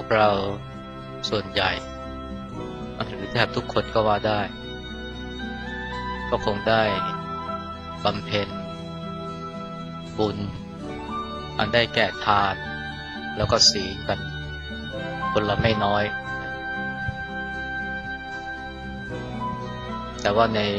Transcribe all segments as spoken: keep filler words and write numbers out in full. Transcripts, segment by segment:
เราส่วนใหญ่หรือแทบทุกคนก็ว่าได้ก็คงได้บำเพ็ญบุญอันได้แก่ทานแล้วก็ศีลกันคนละไม่น้อยแต่ว่าใน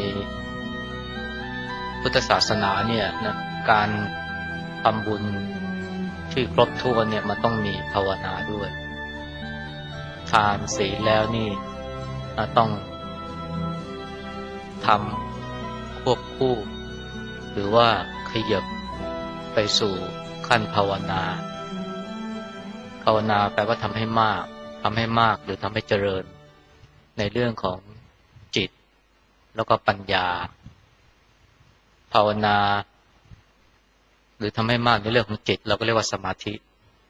พุทธศาสนาเนี่ยนะการทำบุญที่ครบถ้วนเนี่ยมันต้องมีภาวนาด้วยทานศีลแล้วนี่ต้องทำควบคู่หรือว่าขยับไปสู่ขั้นภาวนาภาวนาแปลว่าทำให้มากทำให้มากหรือทำให้เจริญในเรื่องของจิตแล้วก็ปัญญาภาวนาหรือทำให้มากในเรื่องของจิตเราก็เรียกว่าสมาธิ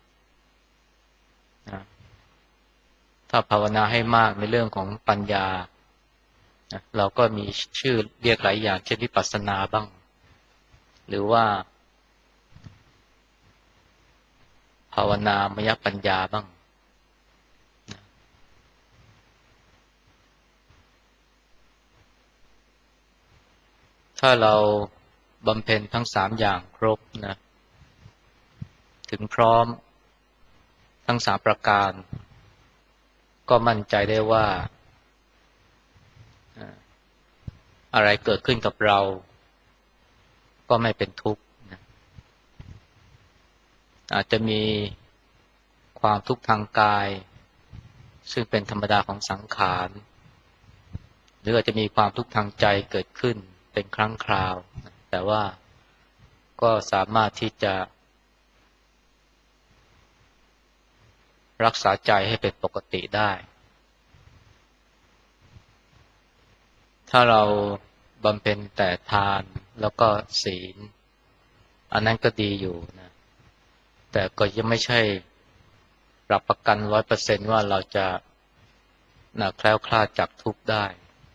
นะถ้าภาวนาให้มากในเรื่องของปัญญานะเราก็มีชื่อเรียกหลายอย่างเช่นวิปัสสนาบ้างหรือว่าภาวนามยปัญญาบ้างนะถ้าเราบำเพ็ญทั้งสามอย่างครบนะถึงพร้อมทั้งสามประการก็มั่นใจได้ว่าอะไรเกิดขึ้นกับเราก็ไม่เป็นทุกข์นะอาจจะมีความทุกข์ทางกายซึ่งเป็นธรรมดาของสังขารหรืออาจจะมีความทุกข์ทางใจเกิดขึ้นเป็นครั้งคราวแต่ว่าก็สามารถที่จะรักษาใจให้เป็นปกติได้ถ้าเราบำเพ็ญแต่ทานแล้วก็ศีลอันนั้นก็ดีอยู่นะแต่ก็ยังไม่ใช่รับประกัน ร้อยเปอร์เซ็นต์ ว่าเราจะนะแคล้วคลาดจากทุกข์ได้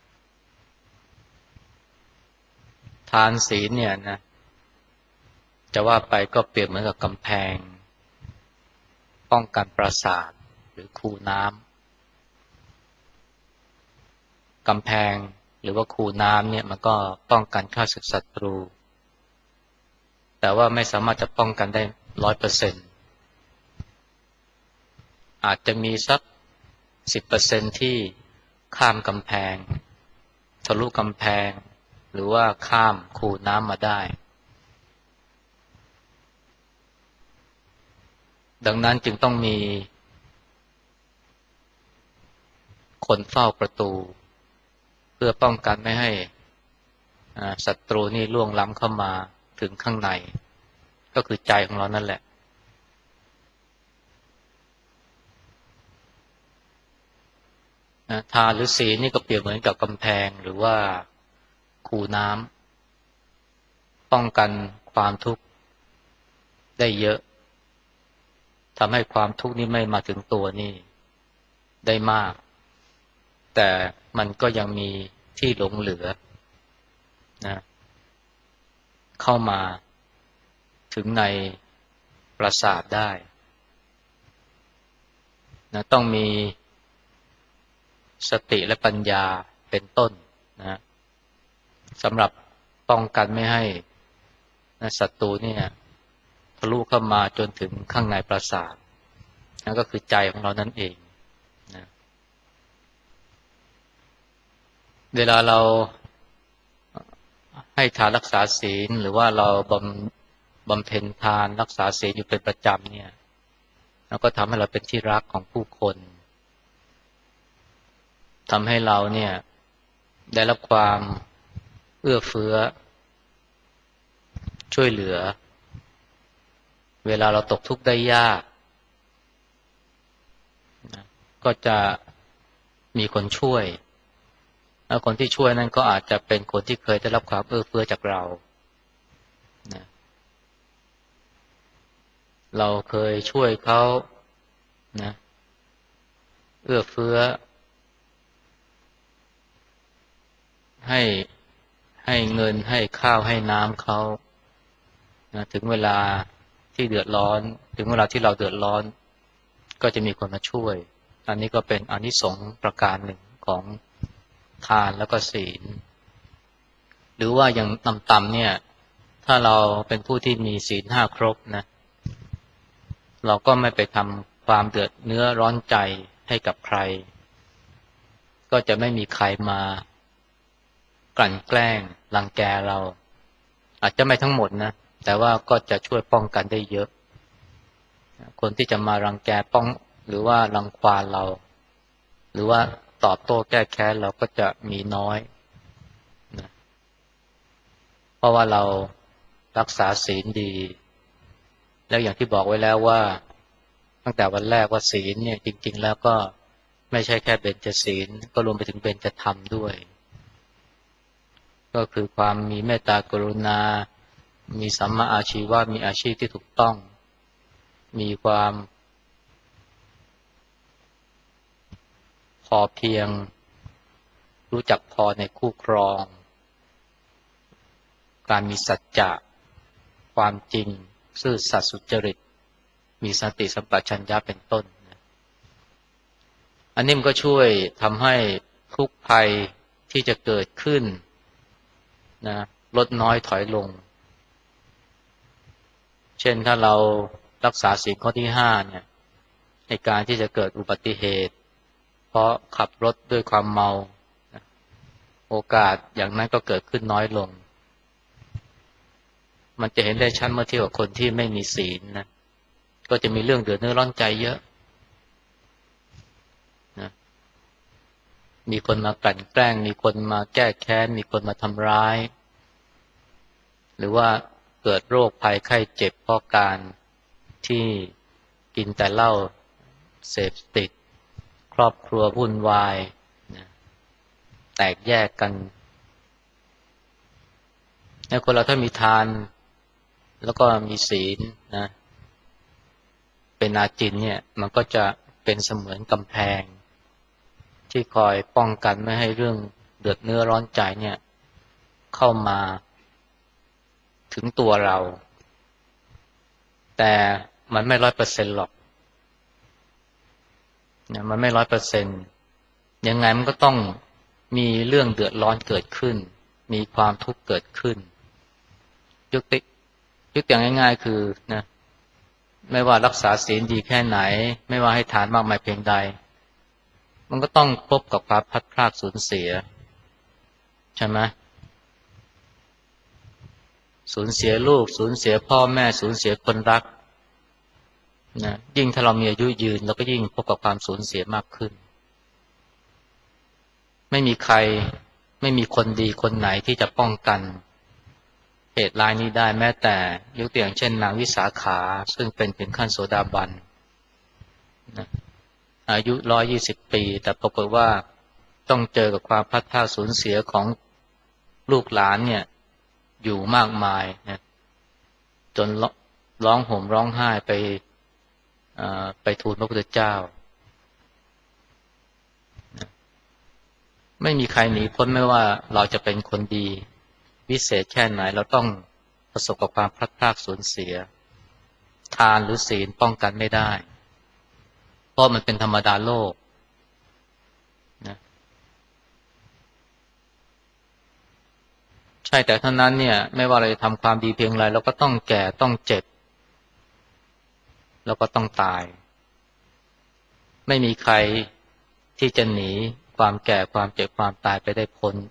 ทานศีลเนี่ยนะจะว่าไปก็เปรียบเหมือนกับกำแพงป้องกันปราสาทหรือคูน้ำกำแพงหรือว่าคูน้ำเนี่ยมันก็ป้องกันข้าศึกศัตรูแต่ว่าไม่สามารถจะป้องกันได้ ร้อยเปอร์เซ็นต์ อาจจะมีสัก สิบเปอร์เซ็นต์ ที่ข้ามกำแพงทะลุกำแพงหรือว่าข้ามคูน้ำมาได้ดังนั้นจึงต้องมีคนเฝ้าประตูเพื่อป้องกันไม่ให้ศัตรูนี่ล่วงล้ำเข้ามาถึงข้างในก็คือใจของเรานั่นแหละทานหรือศีลนี่ก็เปรียบเหมือนกับกำแพงหรือว่าคูน้ำป้องกันความทุกข์ได้เยอะทำให้ความทุกข์นี้ไม่มาถึงตัวนี่ได้มากแต่มันก็ยังมีที่หลงเหลือนะเข้ามาถึงในปราสาทได้นะต้องมีสติและปัญญาเป็นต้นนะสำหรับป้องกันไม่ให้นะศัตรูเนี่ยทะลุเข้ามาจนถึงข้างในปราสาทนั่นก็คือใจของเรานั่นเองนะเวลาเราให้ทานรักษาศีลหรือว่าเราบำบำเพ็ญทานรักษาศีลอยู่เป็นประจำเนี่ยเราก็ทำให้เราเป็นที่รักของผู้คนทำให้เราเนี่ยได้รับความเอื้อเฟื้อช่วยเหลือเวลาเราตกทุกข์ได้ยากนะก็จะมีคนช่วยแล้วคนที่ช่วยนั้นก็อาจจะเป็นคนที่เคยได้รับความเอื้อเฟื้อจากเรานะเราเคยช่วยเขานะเอื้อเฟื้อให้ให้เงินให้ข้าวให้น้ำเขานะถึงเวลาที่เดือดร้อนถึงเวลาที่เราเดือดร้อนก็จะมีคนมาช่วยอันนี้ก็เป็นอานิสงส์ประการหนึ่งของทานแล้วก็ศีลหรือว่าอย่างต่ำๆเนี่ยถ้าเราเป็นผู้ที่มีศีลห้าครบนะเราก็ไม่ไปทำความเดือดเนื้อร้อนใจให้กับใครก็จะไม่มีใครมากลั่นแกล้งรังแกเราอาจจะไม่ทั้งหมดนะแต่ว่าก็จะช่วยป้องกันได้เยอะคนที่จะมารังแกป้องหรือว่ารังควานเราหรือว่าตอบโต้แก้แค้นเราก็จะมีน้อยนะเพราะว่าเรารักษาศีลดีแล้วอย่างที่บอกไว้แล้วว่าตั้งแต่วันแรกว่าศีลเนี่ยจริงๆแล้วก็ไม่ใช่แค่เบญจศีลก็รวมไปถึงเบญจธรรมด้วยก็คือความมีเมตตากรุณามีสัมมาอาชีวะมีอาชีพที่ถูกต้องมีความพอเพียงรู้จักพอในคู่ครองการมีสัจจะความจริงซื่อสัตย์สุจริตมีสติสัมปชัญญะเป็นต้นอันนี้มันก็ช่วยทำให้ทุกภัยที่จะเกิดขึ้นนะลดน้อยถอยลงเช่นถ้าเรารักษาศีลข้อที่ห้าเนี่ยในการที่จะเกิดอุบัติเหตุเพราะขับรถด้วยความเมาโอกาสอย่างนั้นก็เกิดขึ้นน้อยลงมันจะเห็นได้ชัดเมื่อเทียบกับคนที่ไม่มีศีลนะก็จะมีเรื่องเดือดเนื้อร้อนใจเยอะนะมีคนมากลั่นแกล้งมีคนมาแก้แค้นมีคนมาทำร้ายหรือว่าเกิดโรคภัยไข้เจ็บเพราะการที่กินแต่เหล้าเสพติดครอบครัววุ่นวายนะแตกแยกกันแล้วคนเราถ้ามีทานแล้วก็มีศีลนะเป็นอาจินเนี่ยมันก็จะเป็นเสมือนกำแพงที่คอยป้องกันไม่ให้เรื่องเดือดเนื้อร้อนใจเนี่ยเข้ามาถึงตัวเราแต่มันไม่ร้อยเปอร์เซ็นต์หรอกเนี่ยมันไม่ร้อยเปอร์เซ็นต์ยังไงมันก็ต้องมีเรื่องเดือดร้อนเกิดขึ้นมีความทุกข์เกิดขึ้นยกติยกตัวอย่างง่ายๆคือนะไม่ว่ารักษาศีลดีแค่ไหนไม่ว่าให้ทานมากมายเพียงใดมันก็ต้องพบกับความพลัดพรากสูญเสียใช่ไหมสูญเสียลูกสูญเสียพ่อแม่สูญเสียคนรักนะยิ่งถ้าเรามีอายุยืนเราก็ยิ่งพบกับความสูญเสียมากขึ้นไม่มีใครไม่มีคนดีคนไหนที่จะป้องกันเหตุร้ายนี้ได้แม้แต่ยกตัวอย่างเช่นนางวิสาขาซึ่งเป็นถึงขั้นโสดาบันนะอายุร้อยยี่สิบปีแต่ปรากฏว่าต้องเจอกับความพลัดพรากสูญเสียของลูกหลานเนี่ยอยู่มากมายนะจนร้องห่มร้องไห้ไปไปทูลพระพุทธเจ้านะไม่มีใครหนีพ้นไม่ว่าเราจะเป็นคนดีวิเศษแค่ไหนเราต้องประสบกับความพลัดพรากสูญเสียทานหรือศีลป้องกันไม่ได้เพราะมันเป็นธรรมดาโลกนะใช่แต่เท่านั้นเนี่ยไม่ว่าเราจะทำความดีเพียงไรเราก็ต้องแก่ต้องเจ็บแล้วก็ต้องตายไม่มีใครที่จะหนีความแก่ความเจ็บความตายไปได้พ้น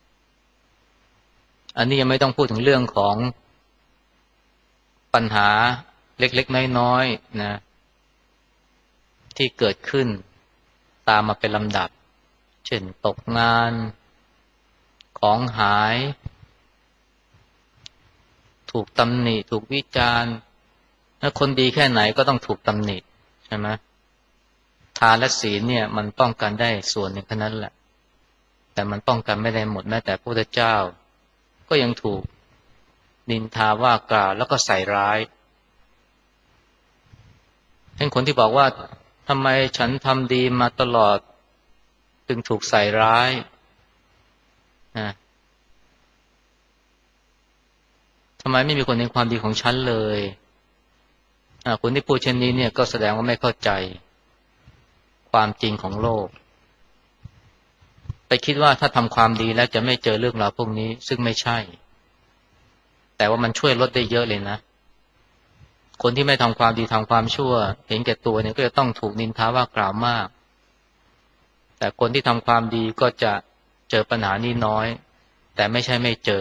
อันนี้ยังไม่ต้องพูดถึงเรื่องของปัญหาเล็กๆน้อยๆนะที่เกิดขึ้นตามมาเป็นลำดับเช่นตกงานของหายถูกตำหนิถูกวิจารณ์ถ้าคนดีแค่ไหนก็ต้องถูกตำหนิใช่ไหมทานและศีลเนี่ยมันป้องกันได้ส่วนหนึ่งเท่านั้นแหละแต่มันป้องกันไม่ได้หมดแม้แต่พระพุทธเจ้าก็ยังถูกนินทาว่ากล่าวแล้วก็ใส่ร้ายเห็นคนที่บอกว่าทำไมฉันทำดีมาตลอดจึงถูกใส่ร้ายนะทำไมไม่มีคนเห็นความดีของฉันเลยคนที่พูดเช่นนี้เนี่ยก็แสดงว่าไม่เข้าใจความจริงของโลกไปคิดว่าถ้าทำความดีแล้วจะไม่เจอเรื่องราวพวกนี้ซึ่งไม่ใช่แต่ว่ามันช่วยลดได้เยอะเลยนะคนที่ไม่ทำความดีทำความชั่วเห็นแก่ตัวเนี่ยก็จะต้องถูกนินทาว่ากล่าวมากแต่คนที่ทำความดีก็จะเจอปัญหานี้น้อยแต่ไม่ใช่ไม่เจอ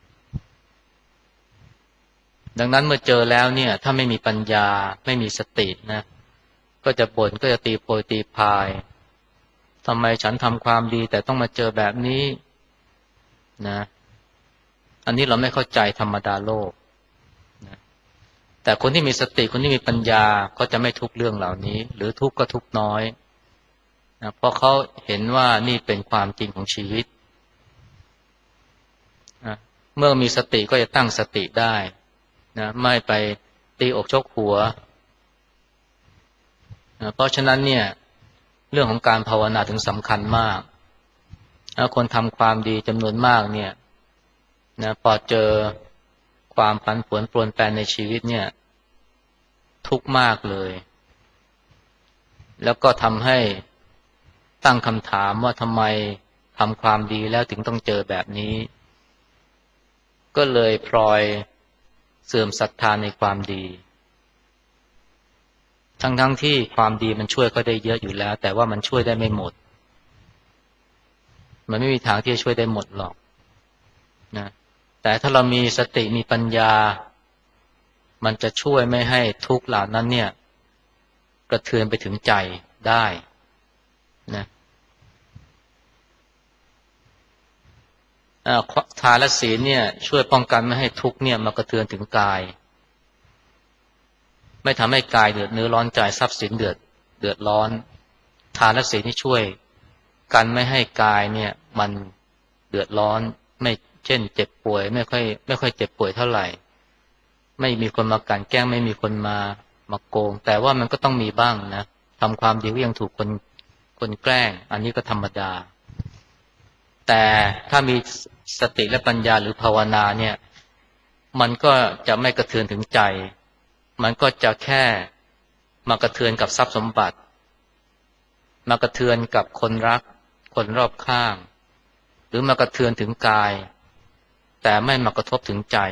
ดังนั้นเมื่อเจอแล้วเนี่ยถ้าไม่มีปัญญาไม่มีสตินะก็จะบ่นก็จะตีโพยตีพายทำไมฉันทำความดีแต่ต้องมาเจอแบบนี้นะอันนี้เราไม่เข้าใจธรรมดาโลกนะแต่คนที่มีสติคนที่มีปัญญาก็จะไม่ทุกข์เรื่องเหล่านี้หรือทุกข์ก็ทุกข์น้อยนะเพราะเขาเห็นว่านี่เป็นความจริงของชีวิตนะเมื่อมีสติก็จะตั้งสติได้นะไม่ไปตีอกชกหัวนะเพราะฉะนั้นเนี่ยเรื่องของการภาวนาถึงสำคัญมากนะคนทำความดีจำนวนมากเนี่ยนะพอเจอความผันผวนปรวนแปรในชีวิตเนี่ยทุกข์มากเลยแล้วก็ทำให้ตั้งคำถามว่าทำไมทำความดีแล้วถึงต้องเจอแบบนี้ก็เลยพลอยเสื่อมศรัทธาในความดีทั้งๆที่ความดีมันช่วยก็ได้เยอะอยู่แล้วแต่ว่ามันช่วยได้ไม่หมดมันไม่มีทางที่จะช่วยได้หมดหรอกนะแต่ถ้าเรามีสติมีปัญญามันจะช่วยไม่ให้ทุกข์เหล่านั้นเนี่ยกระเทือนไปถึงใจได้นะทานและศีลเนี่ยช่วยป้องกันไม่ให้ทุกข์เนี่ยมากระเทือนถึงกายไม่ทำให้กายเดือดเนื้อร้อนใจทรัพย์สินเดือดเดือดร้อนทานและศีลที่ช่วยกันไม่ให้กายเนี่ยมันเดือดร้อนไม่เช่นเจ็บป่วยไม่ค่อยไม่ค่อยเจ็บป่วยเท่าไหร่ไม่มีคนมากั่นแกล้งไม่มีคนมามาโกงแต่ว่ามันก็ต้องมีบ้างนะทำความดีก็ยังถูกคนคนแกล้งอันนี้ก็ธรรมดาแต่ถ้ามีสติและปัญญาหรือภาวนาเนี่ยมันก็จะไม่กระเทือนถึงใจมันก็จะแค่มากระเทือนกับทรัพย์สมบัติมากระเทือนกับคนรักคนรอบข้างหรือมากระเทือนถึงกายแต่ไม่มากระทบถึงใจ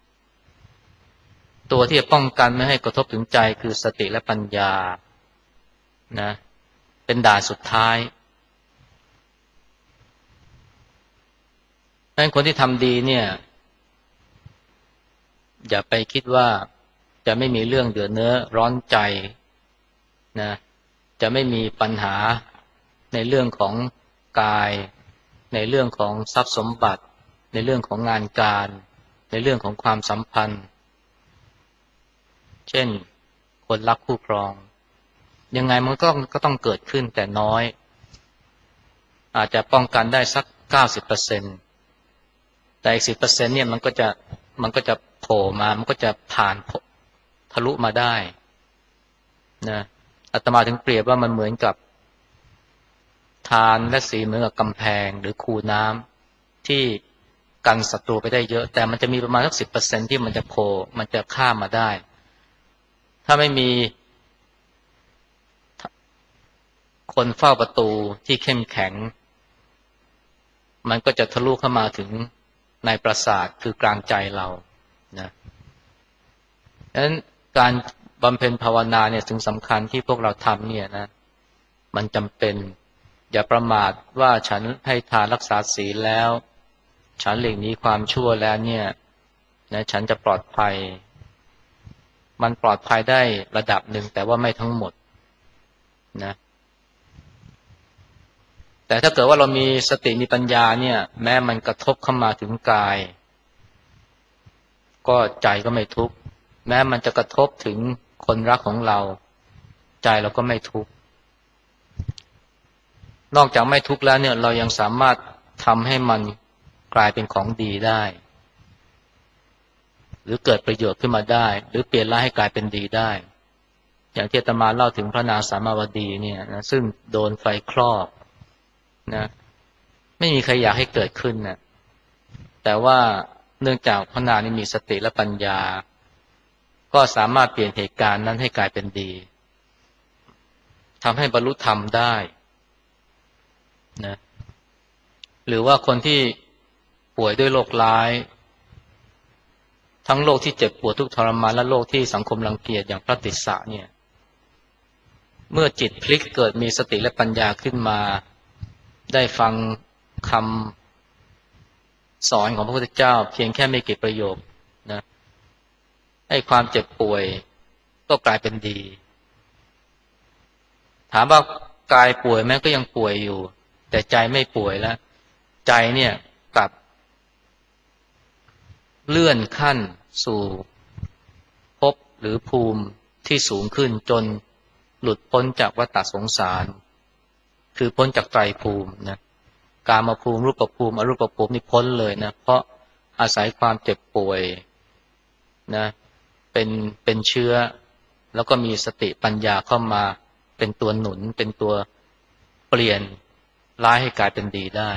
ตัวที่จะป้องกันไม่ให้กระทบถึงใจคือสติและปัญญานะเป็นด่านสุดท้ายดังนั้นคนที่ทำดีเนี่ยอย่าไปคิดว่าจะไม่มีเรื่องเดือดเนื้อร้อนใจนะจะไม่มีปัญหาในเรื่องของกายในเรื่องของทรัพย์สมบัติในเรื่องของงานการในเรื่องของความสัมพันธ์เช่นคนรักคู่ครองยังไงมันก็ก็ต้องเกิดขึ้นแต่น้อยอาจจะป้องกันได้สัก เก้าสิบเปอร์เซ็นต์ แต่อีก สิบเปอร์เซ็นต์ เนี่ยมันก็จะมันก็จะโผล่มามันก็จะผ่านทะลุมาได้นะอาตมาถึงเปรียบว่ามันเหมือนกับทานและศีลเหมือนกับกำแพงหรือคูน้ำที่กันศัตรูไปได้เยอะแต่มันจะมีประมาณสัก สิบเปอร์เซ็นต์ ที่มันจะโผล่มันจะข้ามมาได้ถ้าไม่มีคนเฝ้าประตูที่เข้มแข็งมันก็จะทะลุเข้ามาถึงในปราสาทคือกลางใจเรานะดังนั้นการบำเพ็ญภาวนาเนี่ยถึงสำคัญที่พวกเราทำเนี่ยนะมันจำเป็นอย่าประมาทว่าฉันให้ทานรักษาศีลแล้วฉันหลีกหนีความชั่วแล้วเนี่ยนะฉันจะปลอดภัยมันปลอดภัยได้ระดับหนึ่งแต่ว่าไม่ทั้งหมดนะแต่ถ้าเกิดว่าเรามีสติมีปัญญาเนี่ยแม้มันกระทบเข้ามาถึงกายก็ใจก็ไม่ทุกข์แม้มันจะกระทบถึงคนรักของเราใจเราก็ไม่ทุกข์นอกจากไม่ทุกข์แล้วเนี่ยเรายังสามารถทำให้มันกลายเป็นของดีได้หรือเกิดประโยชน์ขึ้นมาได้หรือเปลี่ยนร้ายให้กลายเป็นดีได้อย่างที่อาตมาเล่าถึงพระนางสามาวดีเนี่ยนะซึ่งโดนไฟคลอกนะไม่มีใครอยากให้เกิดขึ้นนะแต่ว่าเนื่องจากพระนางนี่มีสติและปัญญาก็สามารถเปลี่ยนเหตุการณ์นั้นให้กลายเป็นดีทำให้บรรลุธรรมได้นะหรือว่าคนที่ป่วยด้วยโรคร้ายทั้งโรคที่เจ็บปวดทุกข์ทรมานและโรคที่สังคมรังเกียจอย่างพระติสสะเนี่ยเมื่อจิตพลิกเกิดมีสติและปัญญาขึ้นมาได้ฟังคำสอนของพระพุทธเจ้าเพียงแค่ไม่กี่ประโยคนะให้ความเจ็บป่วยก็กลายเป็นดีถามว่ากายป่วยแม้ก็ยังป่วยอยู่แต่ใจไม่ป่วยแล้วใจเนี่ยกลับเลื่อนขั้นสู่ภพหรือภูมิที่สูงขึ้นจนหลุดพ้นจากวัฏสงสารคือพ้นจากไตรภูมินะกามภูมิรูปภูมิอรูปภูมินี่พ้นเลยนะเพราะอาศัยความเจ็บป่วยนะเป็นเป็นเชื้อแล้วก็มีสติปัญญาเข้ามาเป็นตัวหนุนเป็นตัวเปลี่ยนร้ายให้กลายเป็นดีได้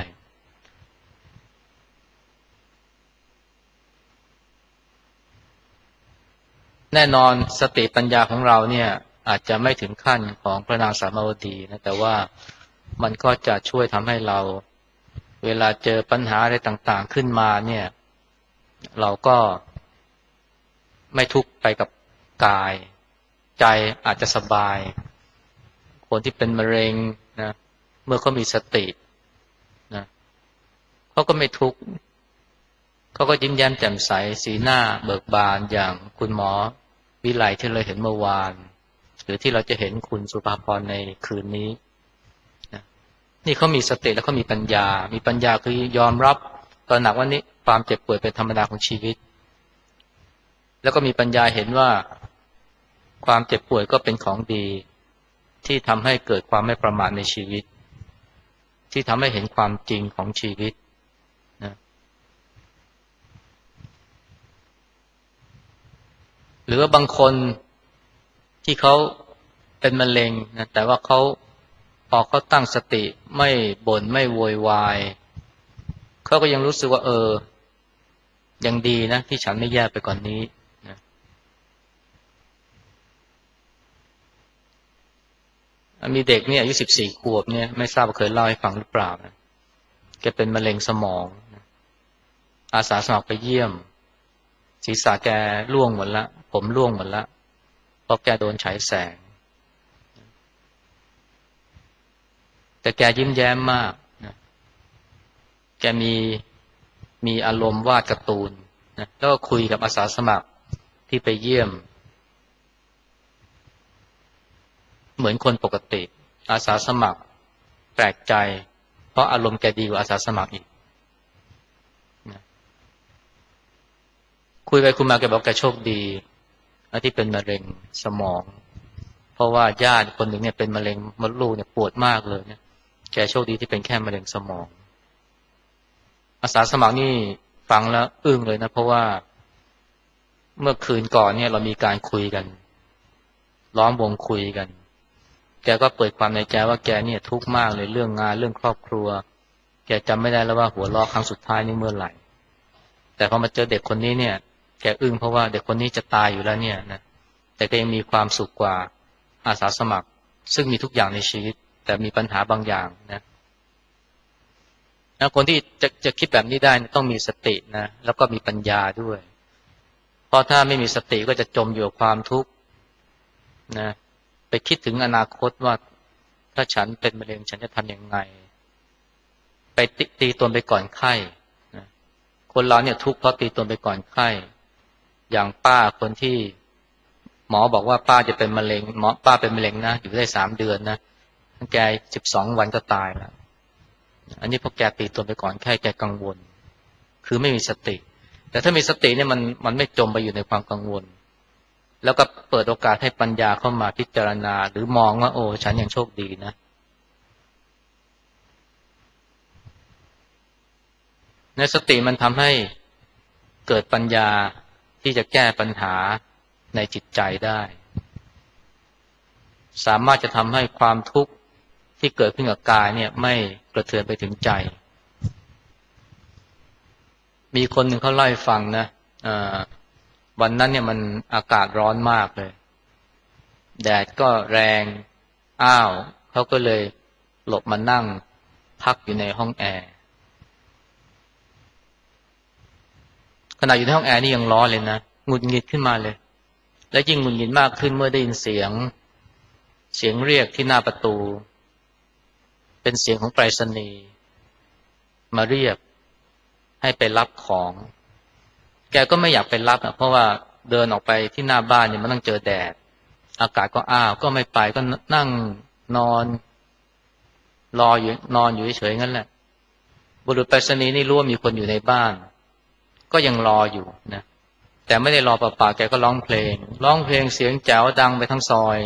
แน่นอนสติปัญญาของเราเนี่ยอาจจะไม่ถึงขั้นของพระนางสามาวดีนะแต่ว่ามันก็จะช่วยทำให้เราเวลาเจอปัญหาอะไรต่างๆขึ้นมาเนี่ยเราก็ไม่ทุกข์ไปกับกายใจอาจจะสบายคนที่เป็นมะเร็งนะเมื่อเขามีสตินะเขาก็ไม่ทุกข์เขาก็ยิ้มแย้มแจ่มใสสีหน้าเบิกบานอย่างคุณหมอวิไลที่เราเห็นเมื่อวานหรือที่เราจะเห็นคุณสุภาพรในคืนนี้นะนี่เขามีสติแล้วเขามีปัญญามีปัญญาคือยอมรับตระหนักว่านี่ความเจ็บป่วยเป็นธรรมดาของชีวิตแล้วก็มีปัญญาเห็นว่าความเจ็บป่วยก็เป็นของดีที่ทำให้เกิดความไม่ประมาทในชีวิตที่ทำให้เห็นความจริงของชีวิตนะหรือว่าบางคนที่เขาเป็นมะเร็งนะแต่ว่าเขาพอเขาตั้งสติไม่บ่นไม่โวยวายเขาก็ยังรู้สึกว่าเออยังดีนะที่ฉันไม่แย่ไปกว่านนี้นะมีเด็กเนี่ยอายุสิบสี่ขวบเนี่ยไม่ทราบว่าเคยเล่าให้ฟังหรือเปล่านะแกเป็นมะเร็งสมองนะอาสาสมัครไปเยี่ยมศีรษะแกร่วงหมดละผมร่วงหมดละเพราะแกโดนฉายแสงแต่แกยิ้มแย้มมากนะแกมีมีอารมณ์วาดการ์ตูนนะแล้วก็คุยกับอาสาสมัครที่ไปเยี่ยมเหมือนคนปกติอาสาสมัครแปลกใจเพราะอารมณ์แกดีกว่าอาสาสมัครอีกนะคุยไปคุยมาแกบอกแกโชคดีที่เป็นมะเร็งสมองเพราะว่าญาติคนหนึ่งเนี่ยเป็นมะเร็งมดลูกเนี่ยปวดมากเลยเนี่ยแกโชคดีที่เป็นแค่มะเร็งสมองอาสาสมัครนี่ฟังแล้วอึ้งเลยนะเพราะว่าเมื่อคืนก่อนเนี่ยเรามีการคุยกันล้อมวงคุยกันแกก็เปิดความในใจว่าแกเนี่ยทุกข์มากเลยเรื่องงานเรื่องครอบครัวแกจำไม่ได้แล้วว่าหัวเราะครั้งสุดท้ายนี่เมื่อไหร่แต่พอมาเจอเด็กคนนี้เนี่ยแกอึ้งเพราะว่าเด็กคนนี้จะตายอยู่แล้วเนี่ยนะแต่แกยังมีความสุขกว่าอาสาสมัครซึ่งมีทุกอย่างในชีวิตแต่มีปัญหาบางอย่างนะคนที่จะจะคิดแบบนี้ได้ต้องมีสตินะแล้วก็มีปัญญาด้วยเพราะถ้าไม่มีสติก็จะจมอยู่กับความทุกข์นะไปคิดถึงอนาคตว่าถ้าฉันเป็นมะเร็งฉันจะทำยังไงไปตีตีตนไปก่อนไข้นะคนเราเนี่ยทุกข์เพราะตีตนไปก่อนไข้อย่างป้าคนที่หมอบอกว่าป้าจะเป็นมะเร็งหมอป้าเป็นมะเร็งนะอยู่ได้สามเดือนนะแกสิบสองวันก็ตายแล้วอันนี้พอแกตีตนไปก่อนไข้แกกังวลคือไม่มีสติแต่ถ้ามีสติเนี่ยมันมันไม่จมไปอยู่ในความกังวลแล้วก็เปิดโอกาสให้ปัญญาเข้ามาพิจารณาหรือมองว่าโอ้ฉันยังโชคดีนะในสติมันทำให้เกิดปัญญาที่จะแก้ปัญหาในจิตใจได้สามารถจะทำให้ความทุกข์ที่เกิดขึ้นกับกายเนี่ยไม่กระเทือนไปถึงใจมีคนหนึ่งเขาเล่าให้ฟังนะวันนั้นเนี่ยมันอากาศร้อนมากเลยแดดก็แรงอ้าวเขาก็เลยหลบมานั่งพักอยู่ในห้องแอร์ขณะอยู่ในห้องแอร์นี่ยังร้อนเลยนะหงุดหงิดขึ้นมาเลยและยิ่งหงุดหงิดมากขึ้นเมื่อได้ยินเสียงเสียงเรียกที่หน้าประตูเป็นเสียงของไปรษณีย์มาเรียกให้ไปรับของแกก็ไม่อยากไปรับอ่ะเพราะว่าเดินออกไปที่หน้าบ้านเนี่ยมันต้องเจอแดดอากาศก็อ้าวก็ไม่ไปก็นั่งนอนรออยู่นอนอยู่เฉยๆงั้นแหละบุรุษไปรษณีย์นี่รู้ว่ามีคนอยู่ในบ้านก็ยังรออยู่นะแต่ไม่ได้รอเปล่าๆแกก็ร้องเพลงร้องเพลงเสียงแจ๋วดังไปทั้งซอย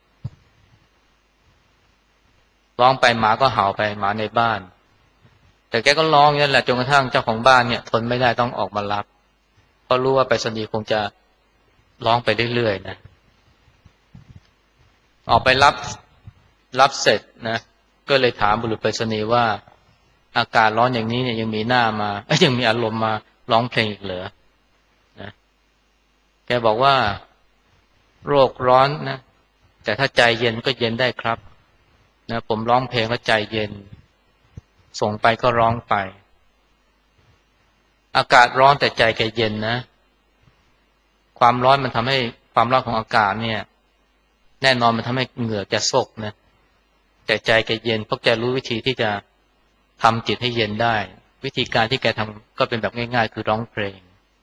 ร้องไปหมาก็เห่าไปหมาในบ้านแต่แกก็ร้องนั่นแหละจนกระทั่งเจ้าของบ้านเนี่ยทนไม่ได้ต้องออกมารับเพราะรู้ว่าไปรษณีย์คงจะร้องไปเรื่อยๆนะออกไปรับรับเสร็จนะก็เลยถามบุรุษไปรษณีย์ว่าอากาศร้อนอย่างนี้เนี่ยยังมีหน้ามายังมีอารมณ์มาร้องเพลงอีกเหรอนะแกบอกว่าโรคร้อนนะแต่ถ้าใจเย็นก็เย็นได้ครับนะผมร้องเพลงแล้วใจเย็นส่งไปก็ร้องไปอากาศร้อนแต่ใจแกเย็นนะความร้อนมันทำให้ความร้อนของอากาศเนี่ยแน่นอนมันทำให้เหงื่อแกซกนะแต่ใจแกเย็นเพราะแกรู้วิธีที่จะทำจิตให้เย็นได้วิธีการที่แกทำก็เป็นแบบง่ายๆคือร้องเพลง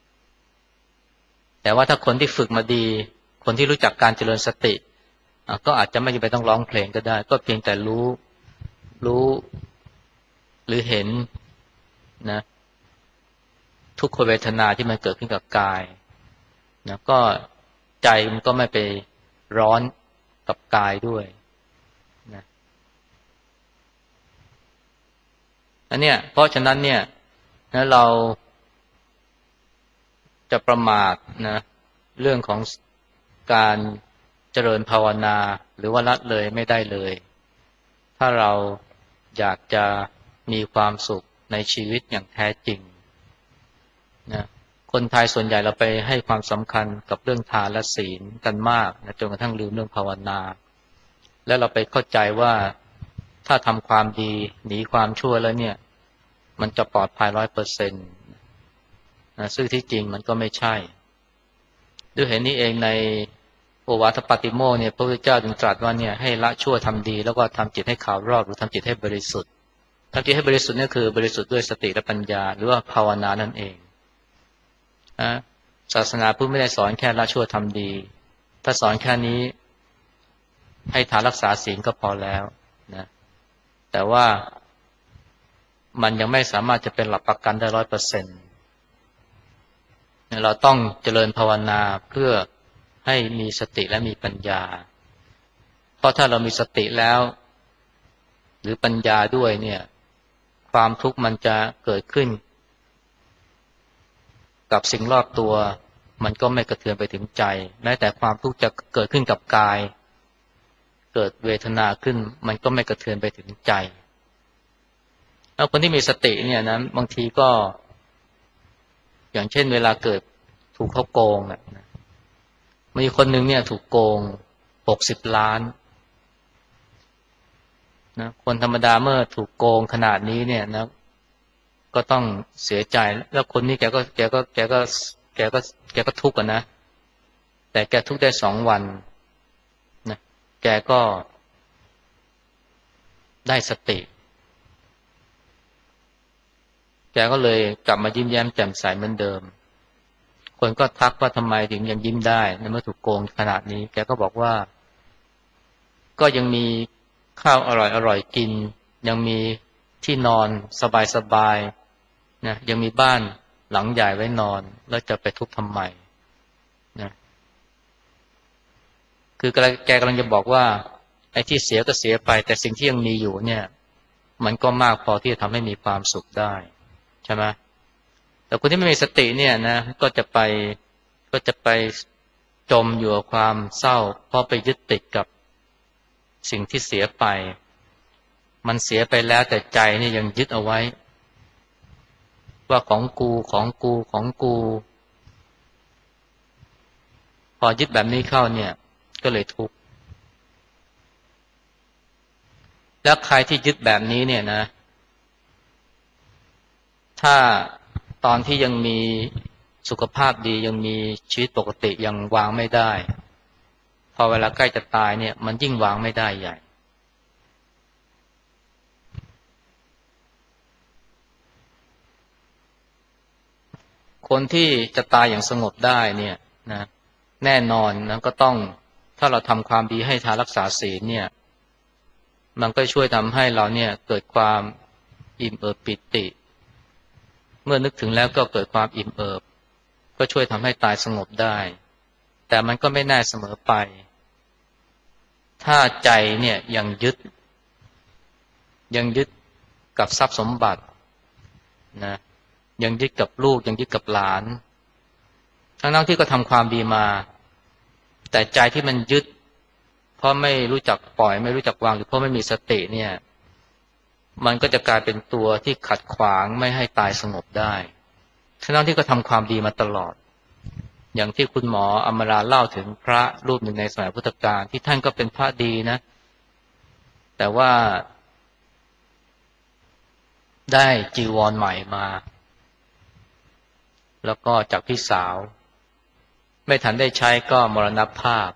แต่ว่าถ้าคนที่ฝึกมาดีคนที่รู้จักการเจริญสติก็อาจจะไม่จำเป็นต้องร้องเพลงก็ได้ก็เพียงแต่รู้รู้หรือเห็นนะทุกขเวทนาที่มันเกิดขึ้นกับกายนะก็ใจมันก็ไม่ไปร้อนกับกายด้วยนะอันเนี้ยเพราะฉะนั้นเนี่ยนะเราจะประมาทนะเรื่องของการเจริญภาวนาหรือว่าละเลยไม่ได้เลยถ้าเราอยากจะมีความสุขในชีวิตอย่างแท้จริงนะคนไทยส่วนใหญ่เราไปให้ความสำคัญกับเรื่องทานและศีลกันมากนะจนกระทั่งลืมเรื่องภาวนาและเราไปเข้าใจว่าถ้าทำความดีหนีความชั่วแล้วเนี่ยมันจะปลอดภัยร้อยเปอร์เซ็นต์นะซึ่งที่จริงมันก็ไม่ใช่ด้วยเหตุนี้เองในโอวาทปาติโมกข์เนี่ยพระพุทธเจ้าจึงตรัสว่าเนี่ยให้ละชั่วทำดีแล้วก็ทำจิตให้ขาวรอบหรือทำจิตให้บริสุทธิ์ทำจิตให้บริสุทธิ์นี่คือบริสุทธิ์ด้วยสติและปัญญาหรือว่าภาวนานั่นเองนะศาสนาพุทธไม่ได้สอนแค่ละชั่วทำดีถ้าสอนแค่นี้ให้ทานรักษาศีลก็พอแล้วนะแต่ว่ามันยังไม่สามารถจะเป็นหลักประกันได้ร้อยเปอร์เซ็นต์เราต้องเจริญภาวนาเพื่อให้มีสติและมีปัญญาเพราะถ้าเรามีสติแล้วหรือปัญญาด้วยเนี่ยความทุกข์มันจะเกิดขึ้นกับสิ่งรอบตัวมันก็ไม่กระเทือนไปถึงใจแม้แต่ความทุกข์จะเกิดขึ้นกับกายเกิดเวทนาขึ้นมันก็ไม่กระเทือนไปถึงใจแล้วคนที่มีสติเนี่ยนะบางทีก็อย่างเช่นเวลาเกิดถูกเขาโกงอ่ะนะมีคนหนึ่งเนี่ยถูกโกงหกสิบล้านนะคนธรรมดาเมื่อถูกโกงขนาดนี้เนี่ยนะก็ต้องเสียใจแล้วคนนี้แกก็แกก็แกก็แกก็แกก็ทุกข์อ่ะนะแต่แกทุกข์ได้สองวันนะแกก็ได้สติแกก็เลยกลับมายิ้มแย้มแจ่มใสเหมือนเดิมคนก็ทักว่าทำไมถึงยังยิ้มได้ในเมื่อถูกโกงขนาดนี้แกก็บอกว่าก็ยังมีข้าวอร่อยอร่อยกินยังมีที่นอนสบายๆนะยังมีบ้านหลังใหญ่ไว้นอนแล้วจะไปทุกข์ทำไมนะคือแกกำลังจะบอกว่าไอ้ที่เสียก็เสียไปแต่สิ่งที่ยังมีอยู่เนี่ยมันก็มากพอที่จะทำให้มีความสุขได้ใช่ไหมแต่คนที่ไม่มีสติเนี่ยนะก็จะไปก็จะไปจมอยู่กับความเศร้าเพราะไปยึดติดกับสิ่งที่เสียไปมันเสียไปแล้วแต่ใจนี่ยังยึดเอาไว้ว่าของกูของกูของกูพอยึดแบบนี้เข้าเนี่ยก็เลยทุกข์แล้วใครที่ยึดแบบนี้เนี่ยนะถ้าตอนที่ยังมีสุขภาพดียังมีชีวิตปกติยังวางไม่ได้พอเวลาใกล้จะตายเนี่ยมันยิ่งวางไม่ได้ใหญ่คนที่จะตายอย่างสงบได้เนี่ยนะแน่นอนนะก็ต้องถ้าเราทำความดีให้ทานรักษาศีลเนี่ยมันก็ช่วยทำให้เราเนี่ยเกิดความอิ่มเอิบปิติเมื่อนึกถึงแล้วก็เกิดความอิ่มเอิบก็ช่วยทำให้ตายสงบได้แต่มันก็ไม่แน่เสมอไปถ้าใจเนี่ยยังยึดยังยึดกับทรัพย์สมบัตินะยังยึดกับลูกยังยึดกับหลานทั้งๆที่ก็ทำความดีมาแต่ใจที่มันยึดเพราะไม่รู้จักปล่อยไม่รู้จักวางหรือเพราะไม่มีสติเนี่ยมันก็จะกลายเป็นตัวที่ขัดขวางไม่ให้ตายสงบได้ทั้งๆที่ก็ทำความดีมาตลอดอย่างที่คุณหมออมราเล่าถึงพระรูปหนึ่งในสมัยพุทธกาลที่ท่านก็เป็นพระดีนะแต่ว่าได้จีวรใหม่มาแล้วก็จากพี่สาวไม่ทันได้ใช้ก็มรณภาพ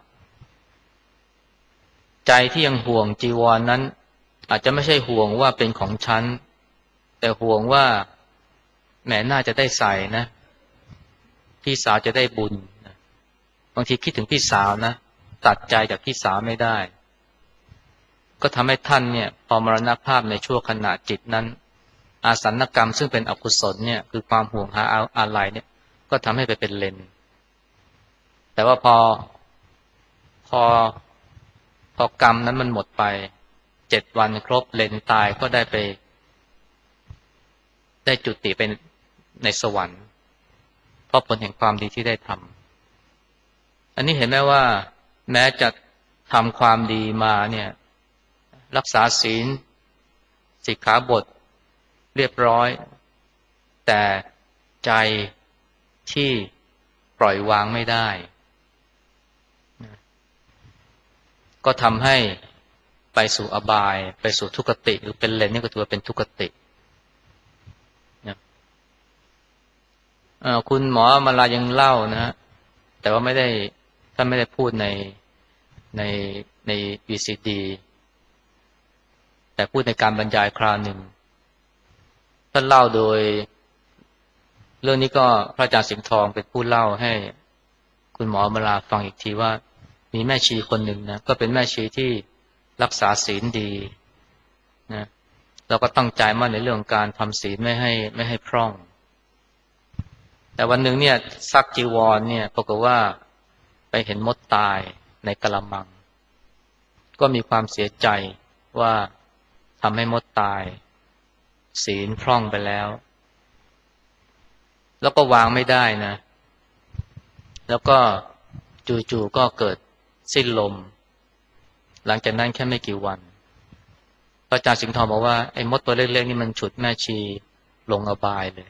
ใจที่ยังห่วงจีวร น, นั้นอาจจะไม่ใช่ห่วงว่าเป็นของฉันแต่ห่วงว่าแหมน่าจะได้ใส่นะพี่สาวจะได้บุญบางทีคิดถึงพี่สาวนะตัดใจจากพี่สาวไม่ได้ก็ทำให้ท่านเนี่ยพอมรณภาพในชั่วขณะจิตนั้นอาสันกรรมซึ่งเป็นอกุศลเนี่ยคือความห่วงหาอะไรเนี่ยก็ทำให้ไปเป็นเลนแต่ว่าพอพอพอกรรมนั้นมันหมดไปเจ็ดวันครบเลนตายก็ได้ไปได้จุติเป็นในสวรรค์เพราะผลแห่งความดีที่ได้ทำอันนี้เห็นไหมว่าแม้จะทำความดีมาเนี่ยรักษาศีลสิกขาบทเรียบร้อยแต่ใจที่ปล่อยวางไม่ได้ก็ทำให้ไปสู่อบายไปสู่ทุกขติหรือเป็นเลนนี่ก็ถือว่าเป็นทุกขตินะคุณหมอมาลายังเล่านะฮะแต่ว่าไม่ได้ท่านไม่ได้พูดในในใน วี ซี ดี แต่พูดในการบรรยายคราวหนึ่งท่านเล่าโดยเรื่องนี้ก็พระอาจารย์สิงห์ทองเป็นผู้เล่าให้คุณหมอมาลาฟังอีกทีว่ามีแม่ชีคนหนึ่งนะก็เป็นแม่ชีที่รักษาศีลดีนะเราก็ตั้งใจมั่นในเรื่องการทำศีลไม่ให้ไม่ให้พร่องแต่วันหนึ่งเนี่ยซักจีวรเนี่ยปรากฏว่าไปเห็นมดตายในกะละมังก็มีความเสียใจว่าทำให้มดตายศีลพร่องไปแล้วแล้วก็วางไม่ได้นะแล้วก็จู่ๆก็เกิดสิ้นลมหลังจากนั้นแค่ไม่กี่วันพระอาจารย์สิงห์ทองบอกว่าไอ้มดตัวเล็กๆนี่มันฉุดแม่ชีลงอบายเลย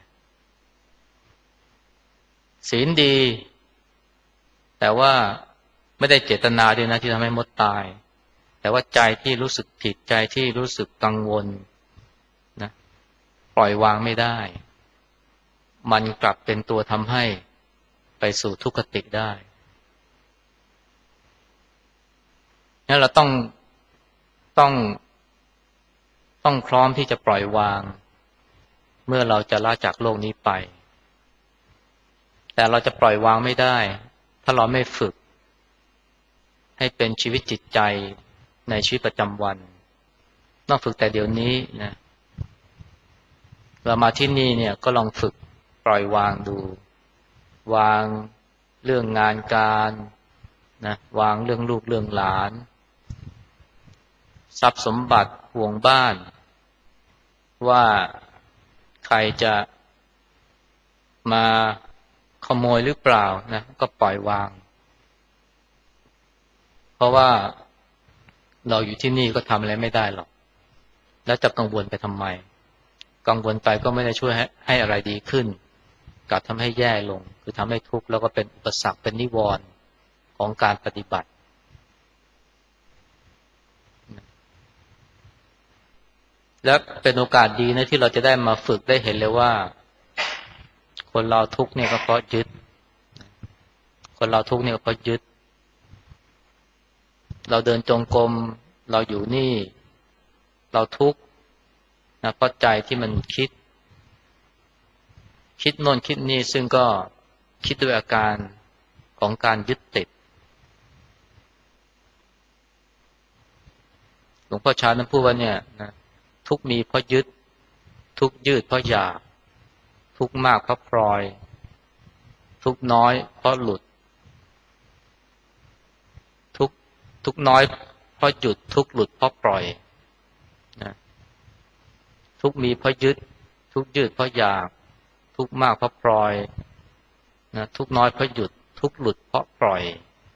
ศีลดีแต่ว่าไม่ได้เจตนาด้วยนะที่ทำให้มดตายแต่ว่าใจที่รู้สึกผิดใจที่รู้สึกกังวลนะปล่อยวางไม่ได้มันกลับเป็นตัวทำให้ไปสู่ทุกขติได้งั้นเราต้องต้องต้องพร้อมที่จะปล่อยวางเมื่อเราจะละจากโลกนี้ไปแต่เราจะปล่อยวางไม่ได้ถ้าเราไม่ฝึกให้เป็นชีวิตจิตใจในชีวิตประจำวันต้องฝึกแต่เดี๋ยวนี้นะเรามาที่นี่เนี่ยก็ลองฝึกปล่อยวางดูวางเรื่องงานการนะวางเรื่องลูกเรื่องหลานทรัพย์สมบัติห่วงบ้านว่าใครจะมาขโมยหรือเปล่านะก็ปล่อยวางเพราะว่าเราอยู่ที่นี่ก็ทำอะไรไม่ได้หรอกแล้วจะกังวลไปทำไมกังวลไปก็ไม่ได้ช่วยให้ให้อะไรดีขึ้นกลับทำให้แย่ลงคือทำให้ทุกข์แล้วก็เป็นอุปสรรคเป็นนิวรณ์ของการปฏิบัติและเป็นโอกาสดีนะที่เราจะได้มาฝึกได้เห็นเลยว่าคนเราทุกข์เนี่ยก็เพราะยึดคนเราทุกข์เนี่ยก็เพราะยึดเราเดินจงกรมเราอยู่นี่เราทุกข์นะเพราะใจที่มันคิดคิดโน่นคิดนี่ซึ่งก็คิดด้วยอาการของการยึดติดหลวงพ่อชานั้นพูดว่าเนี่ยนะทุกมีเพราะยึดทุกยืดเพราะอยากทุกมากเพราะพลอยทุกน้อยเพราะหลุดทุกทุกน้อยเพราะหยุดทุกหลุดเพราะปล่อยนะทุกมีเพราะยึดทุกยืดเพราะอยากทุกมากเพราะพลอยนะทุกน้อยเพราะหยุดทุกหลุดเพราะปล่อย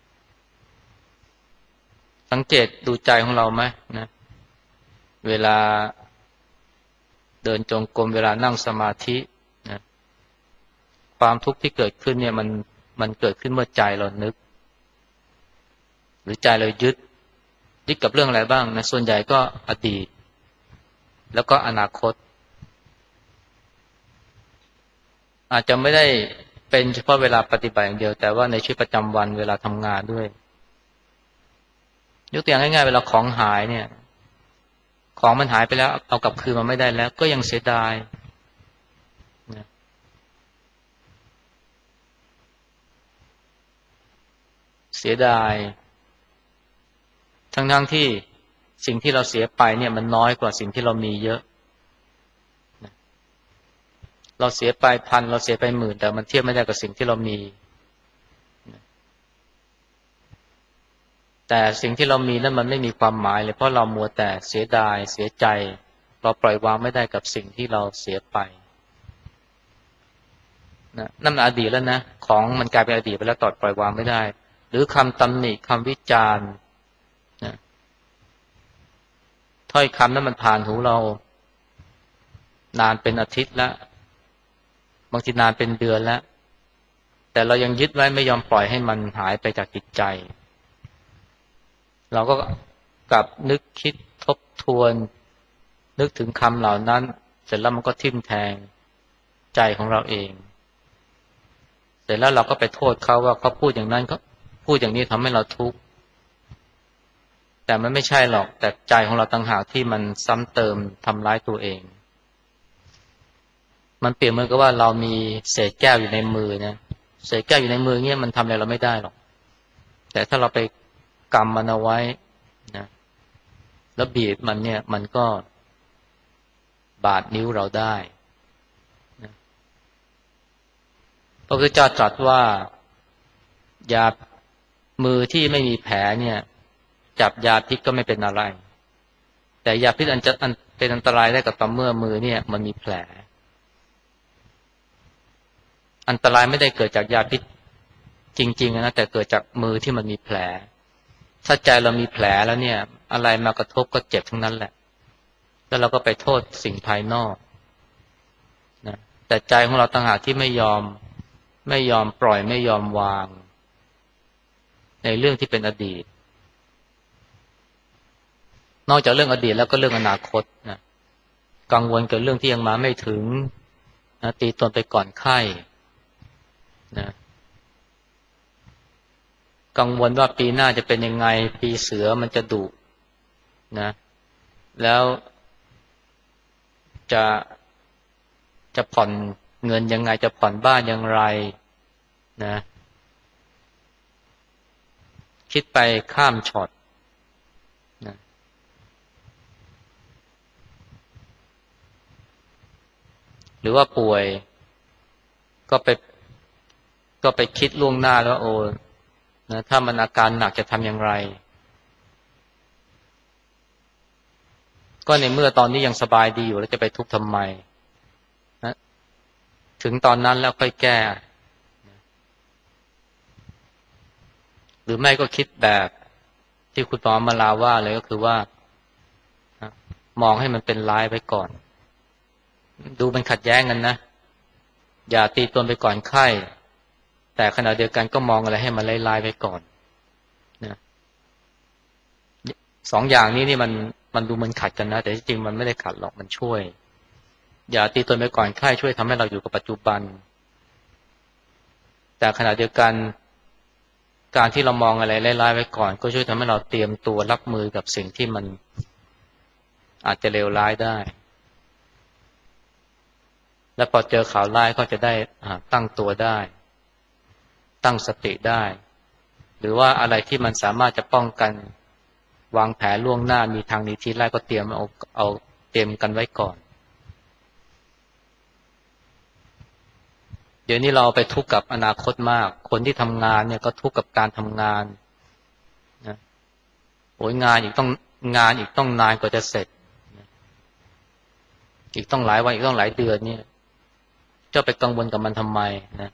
สังเกตดูใจของเราไหมนะเวลาเดินจงกรมเวลานั่งสมาธินะความทุกข์ที่เกิดขึ้นเนี่ยมันมันเกิดขึ้นเมื่อใจเรานึกหรือใจเรายึดยึดกับเรื่องอะไรบ้างนะส่วนใหญ่ก็อดีตแล้วก็อนาคตอาจจะไม่ได้เป็นเฉพาะเวลาปฏิบัติอย่างเดียวแต่ว่าในชีวิตประจำวันเวลาทำงานด้วยยกตัวอย่างง่ายๆเวลาของหายเนี่ยของมันหายไปแล้วเอากลับคืนมาไม่ได้แล้วก็ยังเสียดายนะเสียดายทั้งๆที่สิ่งที่เราเสียไปเนี่ยมันน้อยกว่าสิ่งที่เรามีเยอะนะเราเสียไปพันเราเสียไปหมื่นแต่มันเทียบไม่ได้กับสิ่งที่เรามีนะแต่สิ่งที่เรามีนั้นมันไม่มีความหมายเลยเพราะเรามัวแต่เสียดายเสียใจเราปล่อยวางไม่ได้กับสิ่งที่เราเสียไปนะนั่นมันอดีตแล้วนะของมันกลายเป็นอดีตไปแล้วต่อปล่อยวางไม่ได้หรือคำตำหนิคำวิจารณ์นะถ้อยคำนั้นมันผ่านหูเรานานเป็นอาทิตย์แล้วบางทีนานเป็นเดือนแล้วแต่เรายังยึดไว้ไม่ยอมปล่อยให้มันหายไปจากจิตใจเราก็กลับนึกคิดทบทวนนึกถึงคำเหล่านั้นเสร็จแล้วมันก็ทิ่มแทงใจของเราเองเสร็จแล้วเราก็ไปโทษเขาว่าเขาพูดอย่างนั้นเขาพูดอย่างนี้ทำให้เราทุกข์แต่มันไม่ใช่หรอกแต่ใจของเราต่างหากที่มันซ้ำเติมทำร้ายตัวเองมันเปรียบเหมือนกับว่าเรามีเศษแก้วอยู่ในมือนะเศษแก้วอยู่ในมือเงี้ยมันทำอะไรเราไม่ได้หรอกแต่ถ้าเราไปกำมันเอาไว้นะแล้วบีบมันเนี่ยมันก็บาดนิ้วเราได้นะพระพุทธเจ้าตรัสว่ายามือที่ไม่มีแผลเนี่ยจับยาพิษก็ไม่เป็นอะไรแต่ยาพิษอันจะอันเป็นอันตรายได้กับต่อเมื่อมือเนี่ยมันมีแผลอันตรายไม่ได้เกิดจากยาพิษจริงๆนะแต่เกิดจากมือที่มันมีแผลถ้าใจเรามีแผลแล้วเนี่ยอะไรมากระทบก็เจ็บทั้งนั้นแหละแล้วเราก็ไปโทษสิ่งภายนอกนะแต่ใจของเราต่างหากที่ไม่ยอมไม่ยอมปล่อยไม่ยอมวางในเรื่องที่เป็นอดีตนอกจากเรื่องอดีตแล้วก็เรื่องอนาคตนะกังวลกับเรื่องที่ยังมาไม่ถึงนะตีตนไปก่อนไข้นะกังวลว่าปีหน้าจะเป็นยังไงปีเสือมันจะดุนะแล้วจะจะผ่อนเงินยังไงจะผ่อนบ้านอย่างไรนะคิดไปข้ามช็อตนะหรือว่าป่วยก็ไปก็ไปคิดล่วงหน้าแล้วโอ้นะถ้ามันอาการหนักจะทำอย่างไรก็ในเมื่อตอนนี้ยังสบายดีอยู่แล้วจะไปทุกข์ทำไมนะถึงตอนนั้นแล้วค่อยแก้หรือไม่ก็คิดแบบที่คุณหมอมาลาว่าเลยก็คือว่ามองให้มันเป็นร้ายไปก่อนดูมันขัดแย้งกันนะอย่าตีตนไปก่อนไข้แต่ขณะเดียวกันก็มองอะไรให้มันร้ายๆไปก่อนนะสองอย่างนี้นี่มันมันดูมันขัดกันนะแต่ที่จริงมันไม่ได้ขัดหรอกมันช่วยอย่าตีตนไปก่อนไข้ช่วยทำให้เราอยู่กับปัจจุบันแต่ขณะเดียวกันการที่เรามองอะไรร้ายๆไว้ก่อนก็ช่วยทำให้เราเตรียมตัวรับมือกับสิ่งที่มันอาจจะเลวร้ายได้และพอเจอข่าวร้ายก็จะได้ตั้งตัวได้ตั้งสติได้หรือว่าอะไรที่มันสามารถจะป้องกันวางแผนล่วงหน้ามีทางหนีทีไล่ก็เตรียมเอาเอาเตรียมกันไว้ก่อนเดี๋ยวนี้เราไปทุกข์กับอนาคตมากคนที่ทำงานเนี่ยก็ทุกข์กับการทำงานนะโอ้ยงานอีกต้องงานอีกต้องนานกว่าจะเสร็จอีกต้องหลายวันอีกต้องหลายเดือนเนี่ยเจ้าไปกังวลกับมันทำไมนะ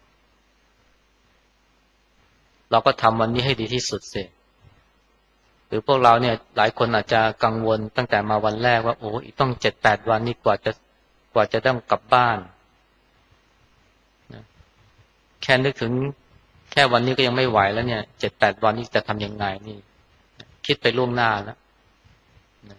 เราก็ทำวันนี้ให้ดีที่สุดสิหรือพวกเราเนี่ยหลายคนอาจจะกังวลตั้งแต่มาวันแรกว่าโอ้อีกต้องเจ็ดแปดวันนี่กว่าจะกว่าจะต้องกลับบ้านนะแค่นึกถึงแค่วันนี้ก็ยังไม่ไหวแล้วเนี่ยเจ็ดแปดวันนี้จะทำยังไงนี่คิดไปล่วงหน้าแล้วนะ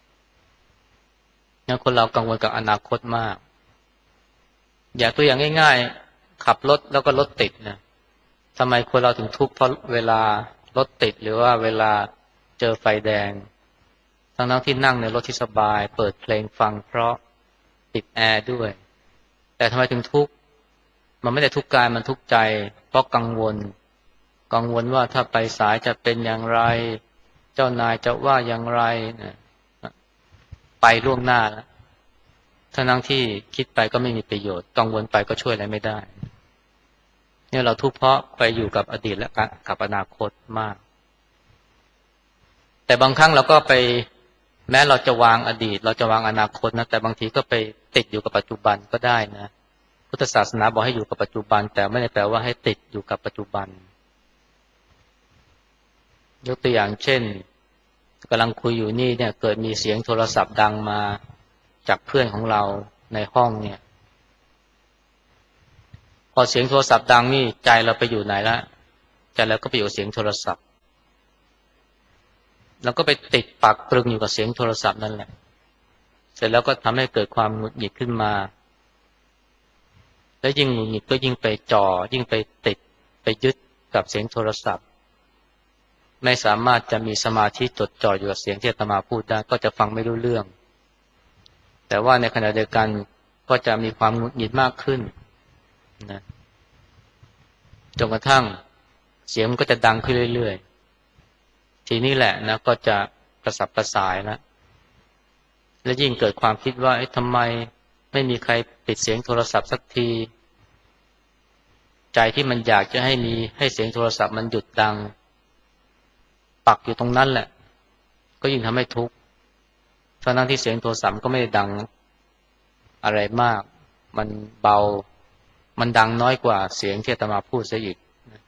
งั้นคนเรากังวลกับอนาคตมากอย่างตัวอย่างง่ายๆขับรถแล้วก็รถติดนะทำไมคนเราถึงทุกข์เพราะเวลารถติดหรือว่าเวลาเจอไฟแดงทั้งๆที่นั่งในรถที่สบายเปิดเพลงฟังเพราะติดแอร์ด้วยแต่ทำไมถึงทุกข์มันไม่ได้ทุกข์กายมันทุกข์ใจเพราะกังวลกังวลว่าถ้าไปสายจะเป็นอย่างไรเจ้านายจะว่าอย่างไรนะไปล่วงหน้าแล้วทั้งๆที่คิดไปก็ไม่มีประโยชน์กังวลไปก็ช่วยอะไรไม่ได้เนี่ยเราทุกข์เพราะไปอยู่กับอดีตและกับอนาคตมากแต่บางครั้งเราก็ไปแม้เราจะวางอดีตเราจะวางอนาคตนะแต่บางทีก็ไปติดอยู่กับปัจจุบันก็ได้นะพุทธศาสนาบอกให้อยู่กับปัจจุบันแต่ไม่ได้แปลว่าให้ติดอยู่กับปัจจุบันยกตัวอย่างเช่นกำลังคุยอยู่นี่เนี่ยเกิดมีเสียงโทรศัพท์ดังมาจากเพื่อนของเราในห้องเนี่ยพอเสียงโทรศัพท์ดังนี่ใจเราไปอยู่ไหนละใจเราก็ไปอยู่เสียงโทรศัพท์แล้วก็ไปติดปักตรึงอยู่กับเสียงโทรศัพท์นั่นแหละเสร็จแล้วก็ทำให้เกิดความหงุดหงิดขึ้นมาแล้วยิ่งหงุดหงิดก็ยิ่งไปจ่อยิ่งไปติดไปยึดกับเสียงโทรศัพท์ไม่สามารถจะมีสมาธิจดจ่ออยู่กับเสียงที่อาตมาพูดได้ก็จะฟังไม่รู้เรื่องแต่ว่าในขณะเดียวกันก็จะมีความหงุดหงิดมากขึ้นนะจนกระทั่งเสียงมันก็จะดังขึ้นเรื่อยๆทีนี้แหละนะก็จะกระสับกระส่ายแล้วและยิ่งเกิดความคิดว่าเอ๊ะทำไมไม่มีใครปิดเสียงโทรศัพท์สักทีใจที่มันอยากจะให้มีให้เสียงโทรศัพท์มันหยุดดังปักอยู่ตรงนั้นแหละก็ยิ่งทำให้ทุกข์ทั้งที่เสียงโทรศัพท์ก็ไม่ได้ดังอะไรมากมันเบามันดังน้อยกว่าเสียงที่อาตมาพูดซะอีก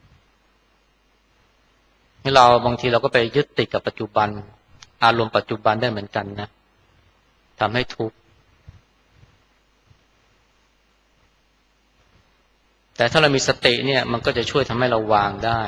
ให้เราบางทีเราก็ไปยึดติดกับปัจจุบันอารมณ์ปัจจุบันได้เหมือนกันนะทำให้ทุกข์แต่ถ้าเรามีสติเนี่ยมันก็จะช่วยทำให้เราวางได้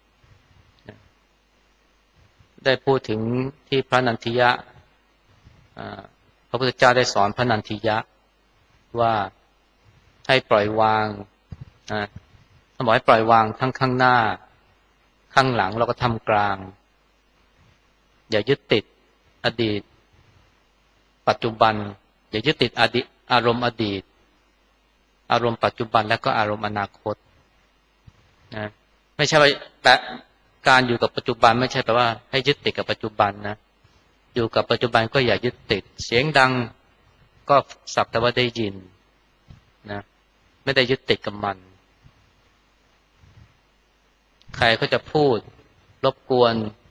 ได้พูดถึงที่พระนันทิยะพระพุทธเจ้าได้สอนพระนันทิยะว่าให้ปล่อยวางนะท่านบอกให้ปล่อยวางทั้งข้างหน้าข้างหลังแล้วก็ท่ามกลางอย่ายึดติดอดีตปัจจุบันอย่ายึดติดอดีตอารมณ์อดีตอารมณ์ปัจจุบันและก็อารมณ์อนาคตนะไม่ใช่ว่าแต่การอยู่กับปัจจุบันไม่ใช่แปลว่าให้ยึดติดกับปัจจุบันนะอยู่กับปัจจุบันก็อย่ายึดติดเสียงดังก็สักแต่ว่าได้ยินนะไม่ได้ยึดติดกับมันใครก็จะพูดรบกวน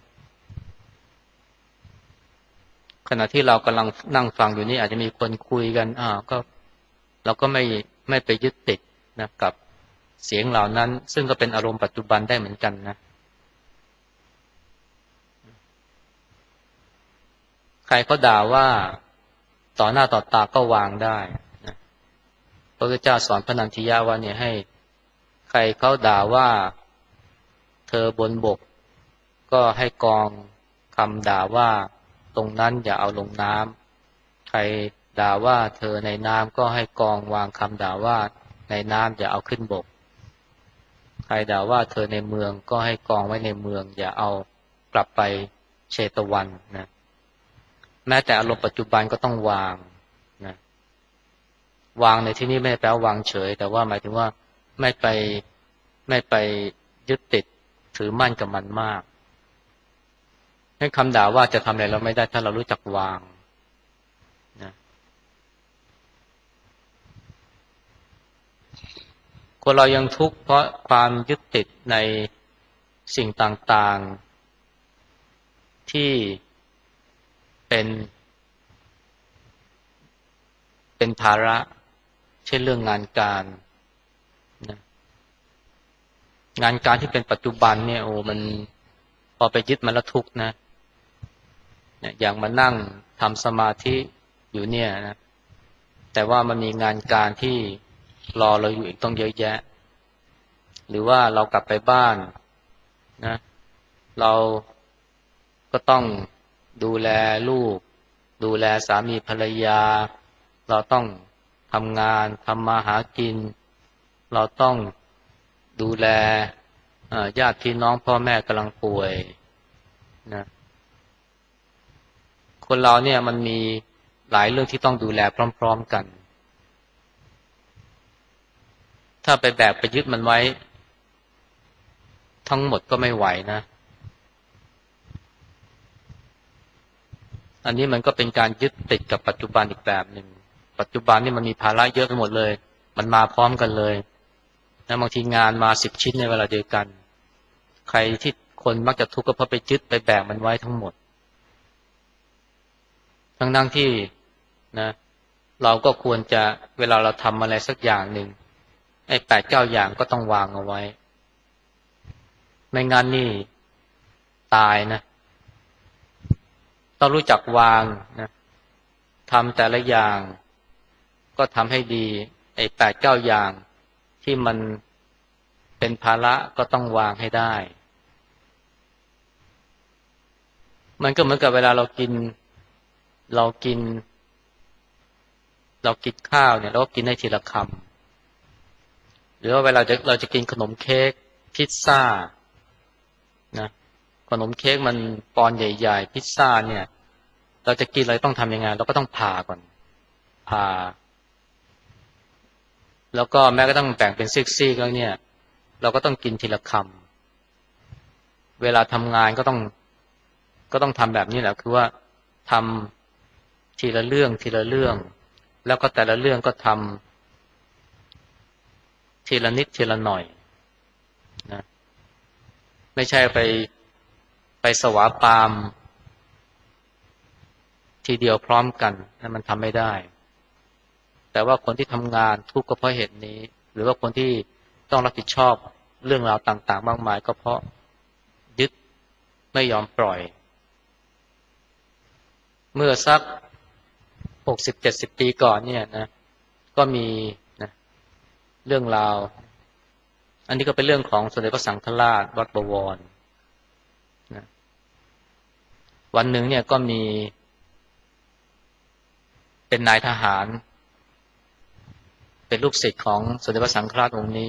ขณะที่เรากำลังนั่งฟังอยู่นี่อาจจะมีคนคุยกันอ่าก็เราก็ไม่ไม่ไปยึดติดนะกับเสียงเหล่านั้นซึ่งก็เป็นอารมณ์ปัจจุบันได้เหมือนกันนะใครเขาด่าว่าต่อหน้าต่อตาก็วางได้นะพระพุทธเจ้าสอนพระนันทิยะว่าเนี่ยให้ใครเขาด่าว่าเธอบนบกก็ให้กองคำด่าว่าตรงนั้นอย่าเอาลงน้ำใครด่าว่าเธอในน้ำก็ให้กองวางคำด่าว่าในน้ำอย่าเอาขึ้นบกใครด่าว่าเธอในเมืองก็ให้กองไว้ในเมืองอย่าเอากลับไปเชตวันนะแม้แต่อารมณ์ปัจจุบันก็ต้องวางนะวางในที่นี้ไม่ได้แปลว่าวางเฉยแต่ว่าหมายถึงว่าไม่ไปไม่ไปยึดติดถือมั่นกับมันมากให้คำด่าว่าจะทำอะไรเราไม่ได้ถ้าเรารู้จักวางนะคนเรายังทุกข์เพราะความยึดติดในสิ่งต่างๆที่เป็นเป็นภาระเช่นเรื่องงานการนะงานการที่เป็นปัจจุบันเนี่ยโอ้มันพอไปยึดมันแล้วทุกข์นะอย่างมานั่งทำสมาธิอยู่เนี่ยนะแต่ว่ามันมีงานการที่รอเราอยู่อีกต้องเยอะแยะหรือว่าเรากลับไปบ้านนะเราก็ต้องดูแลลูกดูแลสามีภรรยาเราต้องทำงานทำมาหากินเราต้องดูแลญาติพี่น้องพ่อแม่กำลังป่วยนะคนเราเนี่ยมันมีหลายเรื่องที่ต้องดูแลพร้อมๆกันถ้าไปแบกไปยึดมันไว้ทั้งหมดก็ไม่ไหวนะอันนี้มันก็เป็นการยึดติดกับปัจจุบันอีกแบบหนึ่งปัจจุบันนี่มันมีภาระเยอะไปหมดเลยมันมาพร้อมกันเลยนะบางทีงานมาสิบชิ้นในเวลาเดียวกันใครที่คนมักจะทุกข์ก็เพราะไปยึดไปแบกมันไว้ทั้งหมดทั้งๆที่นะเราก็ควรจะเวลาเราทำอะไรสักอย่างหนึ่งไอ้แปดเก้าอย่างก็ต้องวางเอาไว้ไม่งั้นนี่ตายนะต้องรู้จักวางนะทำแต่ละอย่างก็ทำให้ดีไอ้แปดเก้าอย่างที่มันเป็นภาระก็ต้องวางให้ได้มันก็เหมือนกับเวลาเรากินเรากินเรากินข้าวเนี่ยเราก็กินได้ทีละคำหรือว่าเวลาจะเราจะกินขนมเค้กพิซซ่านะขนมเค้กมันปอนด์ใหญ่ๆพิซซ่าเนี่ยเราจะกินอะไรต้องทำยังไงเราก็ต้องผ่าก่อนผ่าแล้วก็แม้ก็ต้องแบ่งเป็นซีกๆแล้วเนี่ยเราก็ต้องกินทีละคำเวลาทำงานก็ต้องก็ต้องทำแบบนี้แหละคือว่าทำทีละเรื่องทีละเรื่องแล้วก็แต่ละเรื่องก็ทำทีละนิดทีละหน่อยนะไม่ใช่ไปไปสวาปามทีเดียวพร้อมกันนั่นมันทำไม่ได้แต่ว่าคนที่ทำงานทุกข์ก็เพราะเหตุนี้หรือว่าคนที่ต้องรับผิดชอบเรื่องราวต่างๆมากมายก็เพราะยึดไม่ยอมปล่อยเมื่อสักหกสิบเจ็ดสิบปีก่อนเนี่ยนะก็มีนะเรื่องราวอันนี้ก็เป็นเรื่องของสมเด็จพระสังฆราชวัดบวรนะวันหนึ่งเนี่ยก็มีเป็นนายทหารเป็นลูกศิษย์ของสมเด็จพระสังฆราชองค์นี้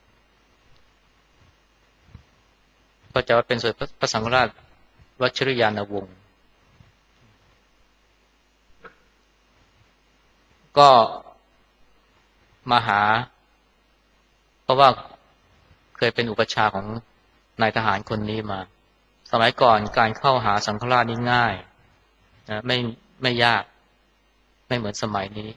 ก็จะว่าเป็นสมเด็จพระสังฆราชวชิรยานวงศ์ก็มาหาเพราะว่าเคยเป็นอุปชฌาย์ของนายทหารคนนี้มาสมัยก่อนการเข้าหาสังฆราชนี่ง่ายนะไม่ไม่ยากไม่เหมือนสมัยนี้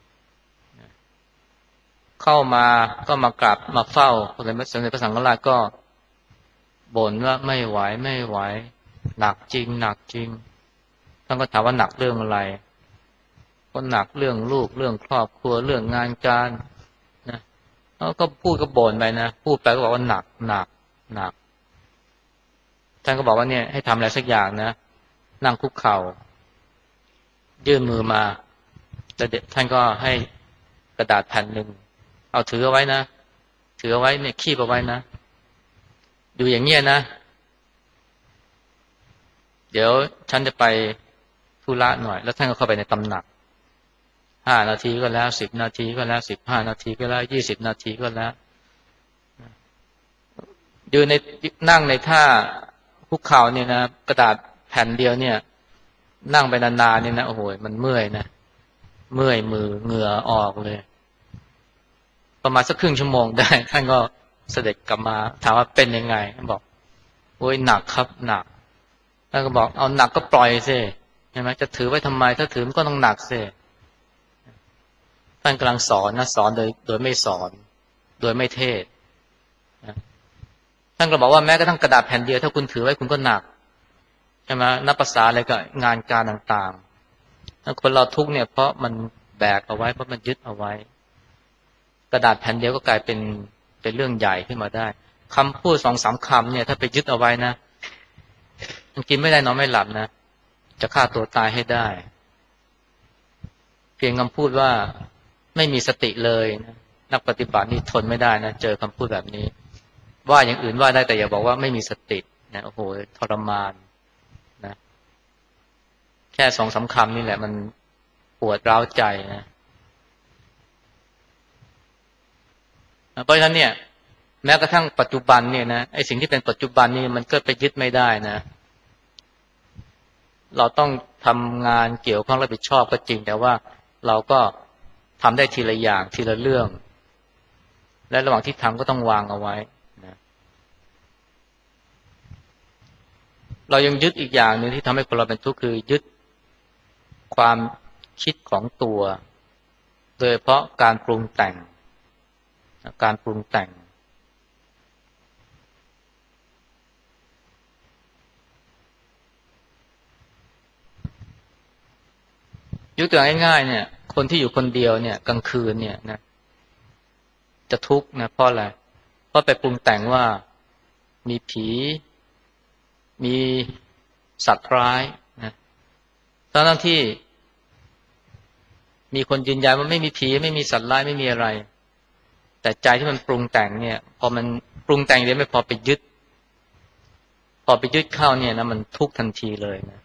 เข้ามาก็มากราบมาเฝ้าสมเด็จพระสังฆราชก็บ่นว่าไม่ไหวไม่ไหวหนักจริงหนักจริงท่านก็ถามว่าหนักเรื่องอะไรก็หนักเรื่องลูกเรื่องครอบครัวเรื่องงานการนะแล้วก็พูดก็บ่นไปนะพูดไปก็บอกว่าหนักหนักหนักท่านก็บอกว่าเนี่ยให้ทำอะไรสักอย่างนะนั่งคุกเข่ายื่นมือมาแล้วท่านก็ให้กระดาษแผ่นหนึ่งเอาถือเอาไว้นะถือเอาไว้เนี่ยคีบเอาไว้นะอยู่อย่างเงี้ยนะเดี๋ยวฉันจะไปธุระหน่อยแล้วท่านก็เข้าไปในตำหนักห้านาทีก็แล้วสิบนาทีก็แล้วสิบห้านาทีก็แล้วยี่สิบนาทีก็แล้วยืนในนั่งในท่าคุกเข่าเนี่ยนะกระดาษแผ่นเดียวเนี่ยนั่งไปนานๆเนี่ยนะโอ้โหมันเมื่อยนะเมื่อยมือเหงื่อออกเลยประมาณสักครึ่งชั่วโมงได้ท่านก็เสด็จกลับมาถามว่าเป็นยังไงท่านบอกโอ้ยหนักครับหนักท่านก็บอกเอาหนักก็ปล่อยสิใช่ไหมจะถือไว้ทำไมถ้าถือมันก็ต้องหนักสิท่านกำลังสอนนะสอนโดยโดยไม่สอนโดยไม่เทศนะท่านก็บอกว่าแม้กระทั่งกระดาษแผ่นเดียวถ้าคุณถือไว้คุณก็หนักใช่ไหมนับภาษาอะไรกับงานการต่างๆถ้าคนเราทุกข์เนี่ยเพราะมันแบกเอาไว้เพราะมันยึดเอาไว้กระดาษแผ่นเดียวก็กลายเป็นเป็นเรื่องใหญ่ขึ้นมาได้คำพูดสองสามคำเนี่ยถ้าไปยึดเอาไว้นะมันกินไม่ได้นอนไม่หลับนะจะฆ่าตัวตายให้ได้เพียงคำพูดว่าไม่มีสติเลยนะนักปฏิบัตินี่ทนไม่ได้นะเจอคำพูดแบบนี้ว่าอย่างอื่นว่าได้แต่อย่าบอกว่าไม่มีสตินะโอ้โหทรมานนะแค่สองสามคำนี่แหละมันปวดร้าวใจนะเพราะฉะนั้นเนี่ยแม้กระทั่งปัจจุบันเนี่ยนะไอ้สิ่งที่เป็นปัจจุบันนี่มันก็ไปยึดไม่ได้นะเราต้องทำงานเกี่ยวข้องรับผิดชอบก็จริงแต่ว่าเราก็ทำได้ทีละอย่างทีละเรื่องและระหว่างที่ทำก็ต้องวางเอาไว้นะเรายังยึดอีกอย่างหนึ่งที่ทำให้คนเราเป็นทุกข์คือยึดความคิดของตัวโดยเฉพาะการปรุงแต่งการปรุงแต่งยกตัวอย่างง่ายๆเนี่ยคนที่อยู่คนเดียวเนี่ยกลางคืนเนี่ยนะจะทุกข์นะเพราะอะไรเพราะไปปรุงแต่งว่ามีผีมีสัตว์ร้ายนะทั้งที่มีคนยืนยันว่าไม่มีผีไม่มีสัตว์ร้ายไม่มีอะไรแต่ใจที่มันปรุงแต่งเนี่ยพอมันปรุงแต่งเดียวไม่พอไปยึดพอไปยึดเข้าเนี่ยนะมันทุกข์ทันทีเลยนะ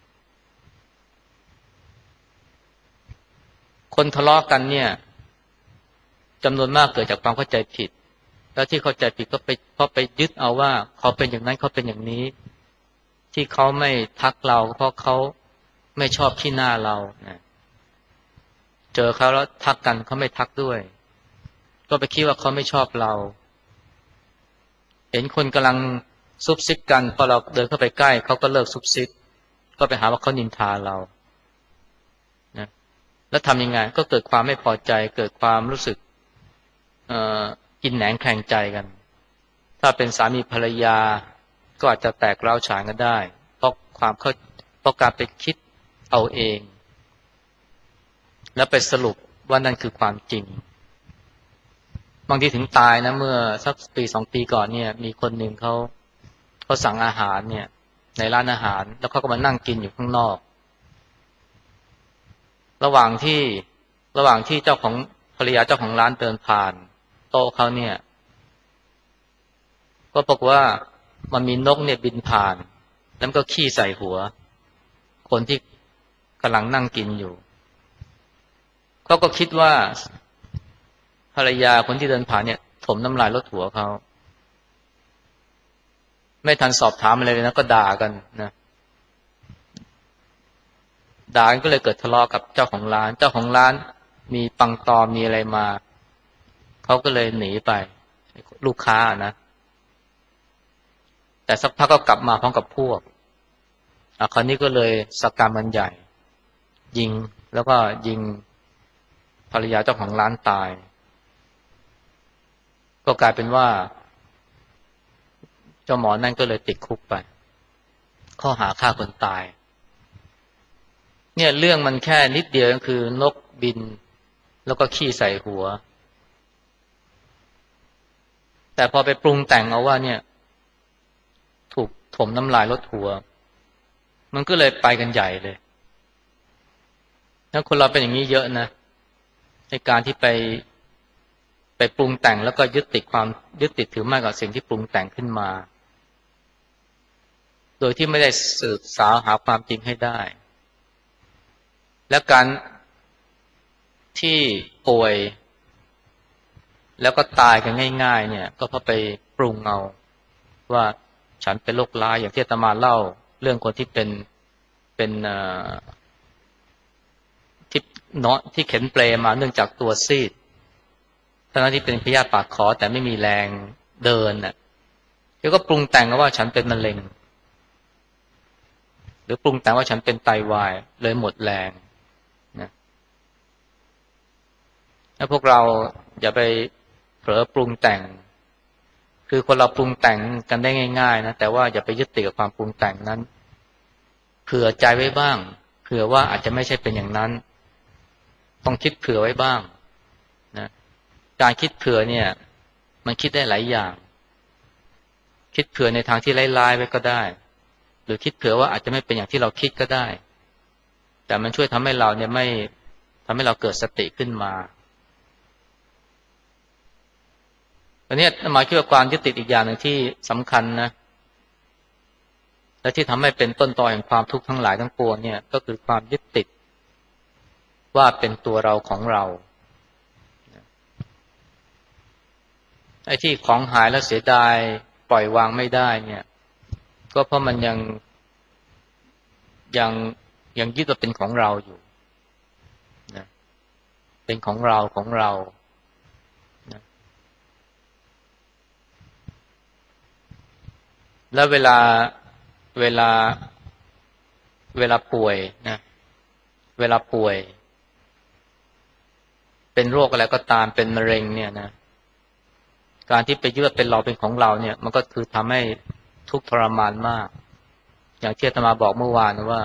คนทะเลาะกันเนี่ยจำนวนมากเกิดจากความเข้าใจผิดแล้วที่เข้าใจผิดก็ไปเพราะไปยึดเอาว่าเขาเป็นอย่างนั้นเขาเป็นอย่างนี้ที่เขาไม่ทักเราเพราะเขาไม่ชอบขี้หน้าเรานะเจอเขาแล้วทักกันเขาไม่ทักด้วยก็ไปคิดว่าเขาไม่ชอบเราเห็นคนกำลังซุบซิบกันพอเราเดินเข้าไปใกล้เขาก็เลิกซุบซิบก็ไปหาว่าเขานินทาเรานะแล้วทำยังไงก็เกิดความไม่พอใจเกิดความรู้สึกเอ่อกินแหนงแข่งใจกันถ้าเป็นสามีภรรยาก็อาจจะแตกร้าวฉานกันได้เพราะความเข้าเพราะการไปคิดเอาเองแล้วไปสรุปว่านั่นคือความจริงบางทีถึงตายนะเมื่อสักปีสองปีก่อนเนี่ยมีคนหนึ่งเขาเขาสั่งอาหารเนี่ยในร้านอาหารแล้วเขาก็มานั่งกินอยู่ข้างนอกระหว่างที่ระหว่างที่เจ้าของภรรยาเจ้าของร้านเดินผ่านโต๊ะเขาเนี่ยก็บอกว่ามันมีนกเนี่ยบินผ่านแล้วก็ขี้ใส่หัวคนที่กำลังนั่งกินอยู่เขาก็คิดว่าภรรยาคนที่เดินผ่านเนี่ยถมน้ำลายลดหัวเขาไม่ทันสอบถามอะไรเลยนะก็ด่ากันนะด่ากันก็เลยเกิดทะเลาะกับเจ้าของร้านเจ้าของร้านมีปังตอมีอะไรมาเขาก็เลยหนีไปลูกค้านะแต่สักพักก็กลับมาพร้อมกับพวกอ่ะคราวนี้ก็เลยสกรรมกันใหญ่ยิงแล้วก็ยิงภรรยาเจ้าของร้านตายก็กลายเป็นว่าเจ้าหมอนั่นก็เลยติดคุกไปข้อหาฆ่าคนตายเนี่ยเรื่องมันแค่นิดเดียวก็คือนกบินแล้วก็ขี้ใส่หัวแต่พอไปปรุงแต่งเอาว่าเนี่ยถูกถมน้ำลายลดหัวมันก็เลยไปกันใหญ่เลยแล้วคนเราเป็นอย่างนี้เยอะนะในการที่ไปไปปรุงแต่งแล้วก็ยึดติดความยึดติดถือมั่นกับสิ่งที่ปรุงแต่งขึ้นมาโดยที่ไม่ได้สืบสาวหาความจริงให้ได้และการที่ป่วยแล้วก็ตายกันง่ายๆเนี่ยก็เพราะไปปรุงเอาว่าฉันเป็นโรคร้ายอย่างที่อาตมาเล่าเรื่องคนที่เป็นเป็นที่เนาะที่เข็นเปลมาเนื่องจากตัวซีดทั้งที่เป็นพยาธิปากคอแต่ไม่มีแรงเดินน่ะแล้วก็ปรุงแต่งว่าฉันเป็นมะเร็งหรือปรุงแต่งว่าฉันเป็นไตวายเลยหมดแรงนะแล้วพวกเราอย่าไปเผลอปรุงแต่งคือคนเราปรุงแต่งกันได้ง่ายๆนะแต่ว่าอย่าไปยึดติดกับความปรุงแต่งนั้นเผื่อใจไว้บ้างเผื่อว่าอาจจะไม่ใช่เป็นอย่างนั้นต้องคิดเผื่อไว้บ้างนะการคิดเผื่อเนี่ยมันคิดได้หลายอย่างคิดเผื่อในทางที่ร้ายๆไว้ก็ได้หรือคิดเผื่อว่าอาจจะไม่เป็นอย่างที่เราคิดก็ได้แต่มันช่วยทำให้เราเนี่ยไม่ทำให้เราเกิดสติขึ้นมาอันนี้หมายคิดว่าความยึดติดอีกอย่างหนึ่งที่สำคัญนะและที่ทำให้เป็นต้นตอแห่งความทุกข์ทั้งหลายทั้งปวงเนี่ยก็คือความยึดติดว่าเป็นตัวเราของเราไอ้ที่ของหายแล้วเสียดายปล่อยวางไม่ได้เนี่ยก็เพราะมันยังยังยังยึดว่าเป็นของเราอยู่นะเป็นของเราของเรานะแล้วเวลาเวลาเวลาป่วยนะเวลาป่วยเป็นโรคอะไรก็ตามเป็นมะเร็งเนี่ยนะการที่ไปยึดว่าเป็นเราเป็นของเราเนี่ยมันก็คือทำให้ทุกข์ทรมานมากอย่างที่อาตมาบอกเมื่อวานว่า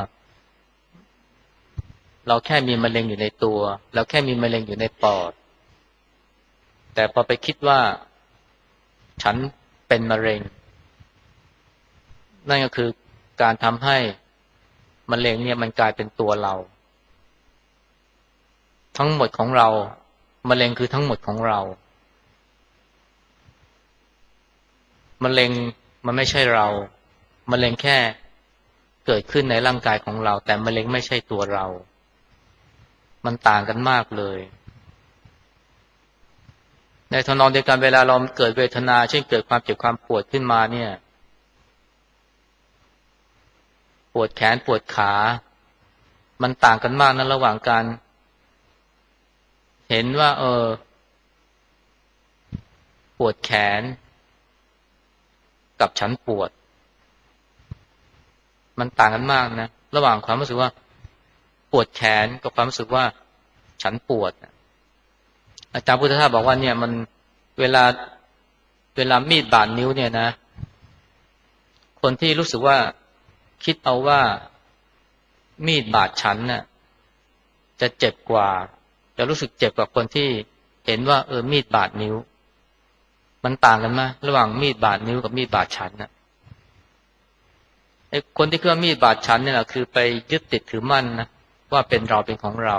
เราแค่มีมะเร็งอยู่ในตัวเราแค่มีมะเร็งอยู่ในปอดแต่พอไปคิดว่าฉันเป็นมะเร็งนั่นก็คือการทำให้มะเร็งเนี่ยมันกลายเป็นตัวเราทั้งหมดของเรามะเร็งคือทั้งหมดของเรามะเร็งมันไม่ใช่เรามะเร็งแค่เกิดขึ้นในร่างกายของเราแต่มะเร็งไม่ใช่ตัวเรามันต่างกันมากเลยในทำนองเดียวกันเวลาเราเกิดเวทนาเช่นเกิดความเจ็บความปวดขึ้นมาเนี่ยปวดแขนปวดขามันต่างกันมากนะระหว่างการเห็นว่าเออปวดแขนกับฉันปวดมันต่างกันมากนะระหว่างความรู้สึกว่าปวดแขนกับความรู้สึกว่าฉันปวดอาจารย์พุทธทาสบอกว่าเนี่ยมันเวลาเวลามีดบาดนิ้วเนี่ยนะคนที่รู้สึกว่าคิดเอาว่ามีดบาดฉันน่ะจะเจ็บกว่าจะรู้สึกเจ็บกว่าคนที่เห็นว่าเออมีดบาดนิ้วมันต่างกันไหมระหว่างมีดบาดนิ้วกับมีดบาดฉันน่ะไอ้คนที่คิดว่ามีดบาดฉันเนี่ยแหละคือไปยึดติดถือมั่นนะว่าเป็นเราเป็นของเรา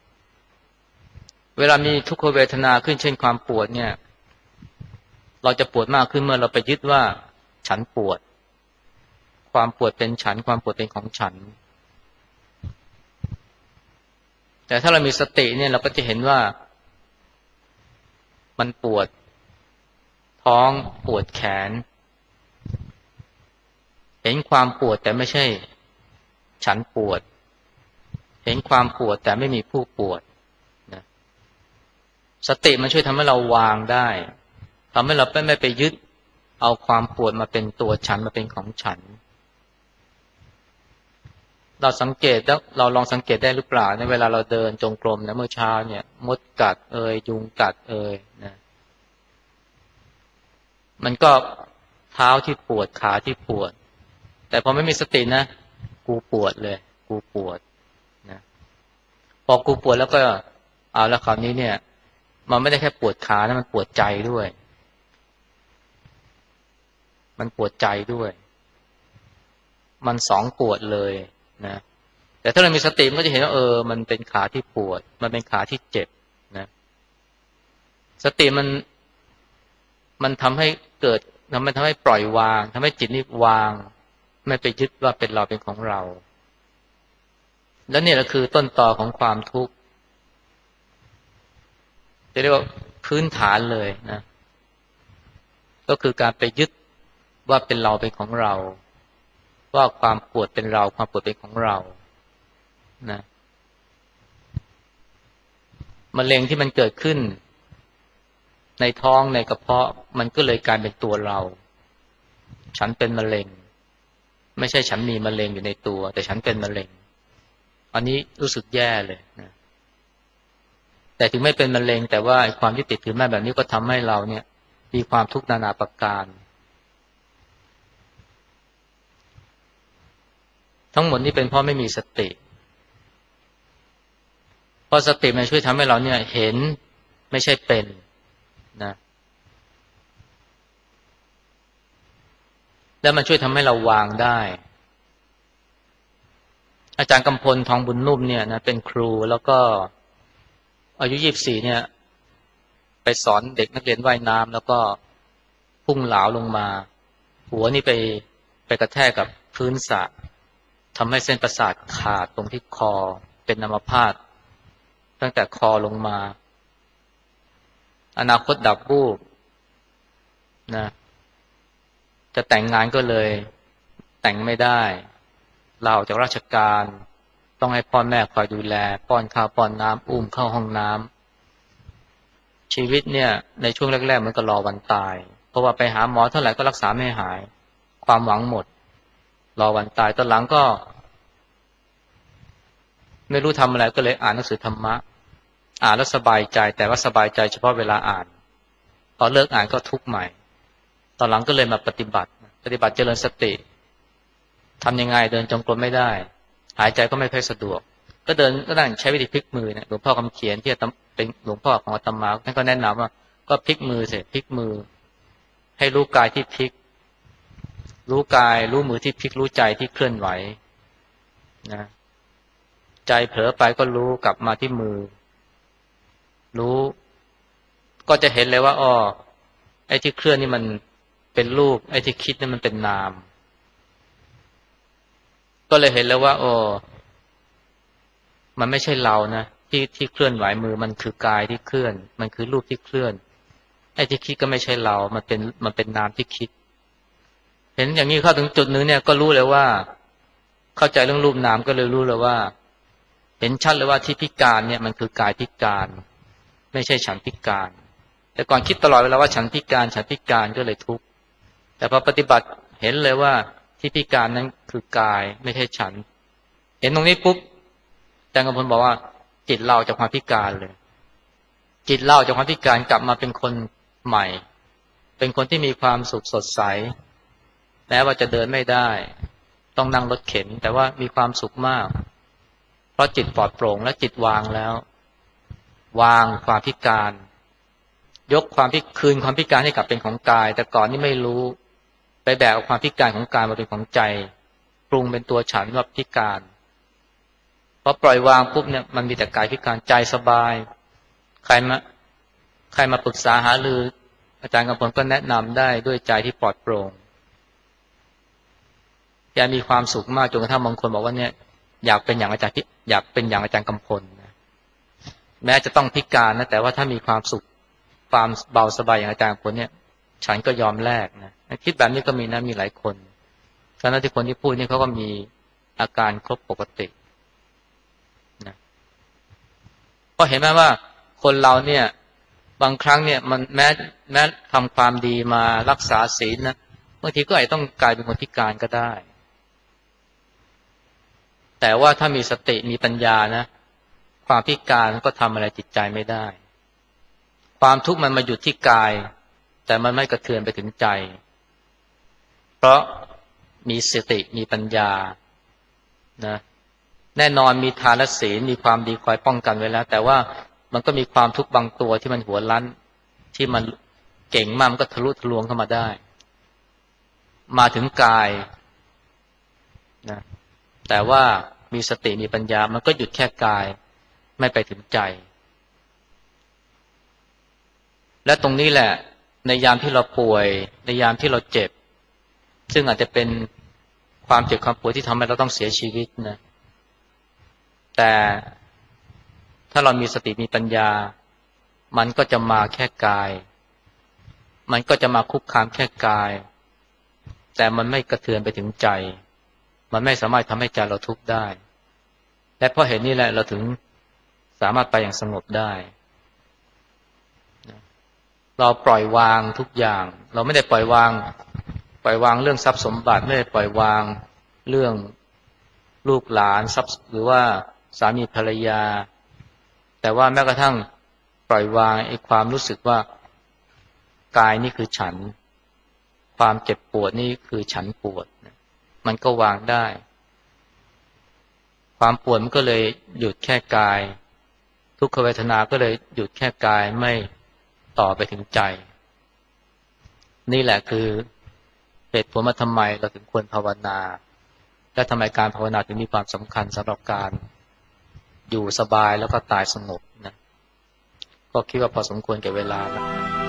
เวลามีทุกขเวทนาขึ้นเช่นความปวดเนี่ยเราจะปวดมากขึ้นเมื่อเราไปยึดว่าฉันปวดความปวดเป็นฉันความปวดเป็นของฉันแต่ถ้าเรามีสติเนี่ยเราก็จะเห็นว่ามันปวดท้องปวดแขนเห็นความปวดแต่ไม่ใช่ฉันปวดเห็นความปวดแต่ไม่มีผู้ปวดนะสติมันช่วยทำให้เราวางได้ทำให้เราไม่ไปยึดเอาความปวดมาเป็นตัวฉันมาเป็นของฉันเราสังเกตแล้วเราลองสังเกตได้หรือเปล่าในเวลาเราเดินจงกรมนะเมื่อเช้าเนี่ยมดกัดเอ่ยยุงกัดเอ่ยนะมันก็เท้าที่ปวดขาที่ปวดแต่พอไม่มีสตินะกูปวดเลยกูปวดนะพอกูปวดแล้วก็เอาแล้วคราวนี้เนี่ยมันไม่ได้แค่ปวดขานะมันปวดใจด้วยมันปวดใจด้วยมันสองปวดเลยนะแต่ถ้าเรามีสติมันก็จะเห็นว่าเออมันเป็นขาที่ปวดมันเป็นขาที่เจ็บนะสติมันมันทำให้เกิดทำให้ทำให้ปล่อยวางทำให้จิตนี่วางไม่ไปยึดว่าเป็นเราเป็นของเราและนี่แหละคือต้นตอของความทุกข์จะเรียกว่าพื้นฐานเลยนะก็คือการไปยึดว่าเป็นเราเป็นของเราว่าความปวดเป็นเราความปวดเป็นของเรานะมะเร็งที่มันเกิดขึ้นในท้องในกระเพาะมันก็เลยกลายเป็นตัวเราฉันเป็นมะเร็งไม่ใช่ฉันมีมะเร็งอยู่ในตัวแต่ฉันเป็นมะเร็งอันนี้รู้สึกแย่เลยนะแต่ถึงไม่เป็นมะเร็งแต่ว่าความยึดติดถือมั่นแบบนี้ก็ทำให้เราเนี่ยมีความทุกข์นานาประการทั้งหมดนี้เป็นเพราะไม่มีสติเพราะสติมันช่วยทำให้เราเนี่ยเห็นไม่ใช่เป็นนะแล้วมันช่วยทำให้เราวางได้อาจารย์กำพลทองบุญนุ่มเนี่ยนะเป็นครูแล้วก็อายุยี่สิบสี่เนี่ยไปสอนเด็กนักเรียนว่ายน้ำแล้วก็พุ่งเหลาลงมาหัวนี่ไปไปกระแทกกับพื้นสระทำให้เส้นประสาทขาดตรงที่คอเป็นอัมพาตตั้งแต่คอลงมาอนาคตดับวูบนะจะแต่งงานก็เลยแต่งไม่ได้ลาออกจากราชการต้องให้พ่อแม่คอยดูแลป้อนข้าวป้อนน้ำอุ้มเข้าห้องน้ำชีวิตเนี่ยในช่วงแรกๆมันก็รอวันตายเพราะว่าไปหาหมอเท่าไหร่ก็รักษาไม่หายความหวังหมดรอวันตายตอนหลังก็ไม่รู้ทำอะไรก็เลยอ่านหนังสือธรรมะอ่านแล้วสบายใจแต่ว่าสบายใจเฉพาะเวลาอ่านพอเลิกอ่านก็ทุกข์ใหม่ตอนหลังก็เลยมาปฏิบัติปฏิบัติเจริญสติทำยังไงเดินจงกรมไม่ได้หายใจก็ไม่ค่อยสะดวกก็เดินก็นั่งใช้วิธีพลิกมือเนี่ยหลวงพ่อคำเขียนที่เป็นหลวงพ่อของอาตมาท่านก็แนะนำว่าก็พลิกมือเสร็จพลิกมือให้รู้กายที่พลิกรู้กายรู้มือที่พลิกรู้ใจที่เคลื่อนไหวนะใจเผลอไปก็รู้กลับมาที่มือรู้ก็จะเห็นเลยว่าอ้อไอ้ที่เคลื่อนนี่มันเป็นรูปไอ้ที่คิดนี่มันเป็นนามก็เลยเห็นแล้วว่าโอ้มันไม่ใช่เรานะที่ที่เคลื่อนไหวมือมันคือกายที่เคลื่อนมันคือรูปที่เคลื่อนไอ้ที่คิดก็ไม่ใช่เรามันเป็นมันเป็นนามที่คิดเห็นอย่างนี้เข้าถึงจุดนึงเนี่ยก็รู้เลยว่าเข้าใจเรื่องรูปนามก็เลยรู้เลยว่าเห็นชัดเลยว่าที่พิการเนี่ยมันคือกายพิการไม่ใช่ฉันพิการแต่ก่อนคิดตลอดเวลาว่าฉันพิการฉันพิการก็เลยทุกข์แต่พอปฏิบัติเห็นเลยว่าที่พิการนั้นคือกายไม่ใช่ฉันเห็นตรงนี้ปุ๊บอาจารย์กำพลบอกว่าจิตเราจากความพิการเลยจิตเราจากความพิการกลับมาเป็นคนใหม่เป็นคนที่มีความสุขสดใสแม้ว่าจะเดินไม่ได้ต้องนั่งรถเข็นแต่ว่ามีความสุขมากเพราะจิตปลอดโปร่งและจิตวางแล้ววางความพิการยกความพิคืนความพิการให้กลับเป็นของกายแต่ก่อนนี่ไม่รู้ไปแบกเอาความพิการของกายมาเป็นของใจปรุงเป็นตัวฉันว่าพิการพอปล่อยวางปุ๊บเนี่ยมันมีแต่กายพิการใจสบายใครมาใครมาปรึกษาหารืออาจารย์กำพลก็แนะนำได้ด้วยใจที่ปลอดโปร่งแกมีความสุขมากจนกระทั่งบางคนบอกว่าเนี่ยอยากเป็นอย่างอาจารย์อยากเป็นอย่างอาจารย์กำพลนะแม้จะต้องพิการนะแต่ว่าถ้ามีความสุขความเบาสบายอย่างอาจารย์กำพลเนี่ยฉันก็ยอมแลกนะคิดแบบนี้ก็มีนะมีหลายคนฉะนั้นที่คนที่พูดนี่เขาก็มีอาการครบปกตินะเพราะเห็นไหมว่าคนเราเนี่ยบางครั้งเนี่ยมันแม้แม้ทำความดีมารักษาศีลนะบางทีก็อาจต้องกลายเป็นคนพิการก็ได้แต่ว่าถ้ามีสติมีปัญญานะความพิการก็ทำอะไรจิตใจไม่ได้ความทุกข์มันมาหยุดที่กายแต่มันไม่กระเทือนไปถึงใจเพราะมีสติมีปัญญานะแน่นอนมีทานและศีลมีความดีคอยป้องกันไว้แล้วแต่ว่ามันก็มีความทุกข์บางตัวที่มันหัวรั้นที่มันเก่งมากมันก็ทะลุทะลวงเข้ามาได้มาถึงกายนะแต่ว่ามีสติมีปัญญามันก็หยุดแค่กายไม่ไปถึงใจและตรงนี้แหละในยามที่เราป่วยในยามที่เราเจ็บซึ่งอาจจะเป็นความเจ็บความป่วยที่ทำให้เราต้องเสียชีวิตนะแต่ถ้าเรามีสติมีปัญญามันก็จะมาแค่กายมันก็จะมาคุกคามแค่กายแต่มันไม่กระเทือนไปถึงใจมันไม่สามารถทำให้ใจเราทุกข์ได้และเพราะเหตุนี้แหละเราถึงสามารถไปอย่างสงบได้เราปล่อยวางทุกอย่างเราไม่ได้ปล่อยวางปล่อยวางเรื่องทรัพย์สมบัติไม่ได้ปล่อยวางเรื่องลูกหลานทรัพย์หรือว่าสามีภรรยาแต่ว่าแม้กระทั่งปล่อยวางไอ้ความรู้สึกว่ากายนี่คือฉันความเจ็บปวดนี่คือฉันปวดมันก็วางได้ความปวดมันก็เลยหยุดแค่กายทุกขเวทนาก็เลยหยุดแค่กายไม่ต่อไปถึงใจนี่แหละคือเหตุผลว่าทำไมเราถึงควรภาวนาและทำไมการภาวนาถึงมีความสำคัญสำหรับการอยู่สบายแล้วก็ตายสงบนะก็คิดว่าพอสมควรแก่เวลานะ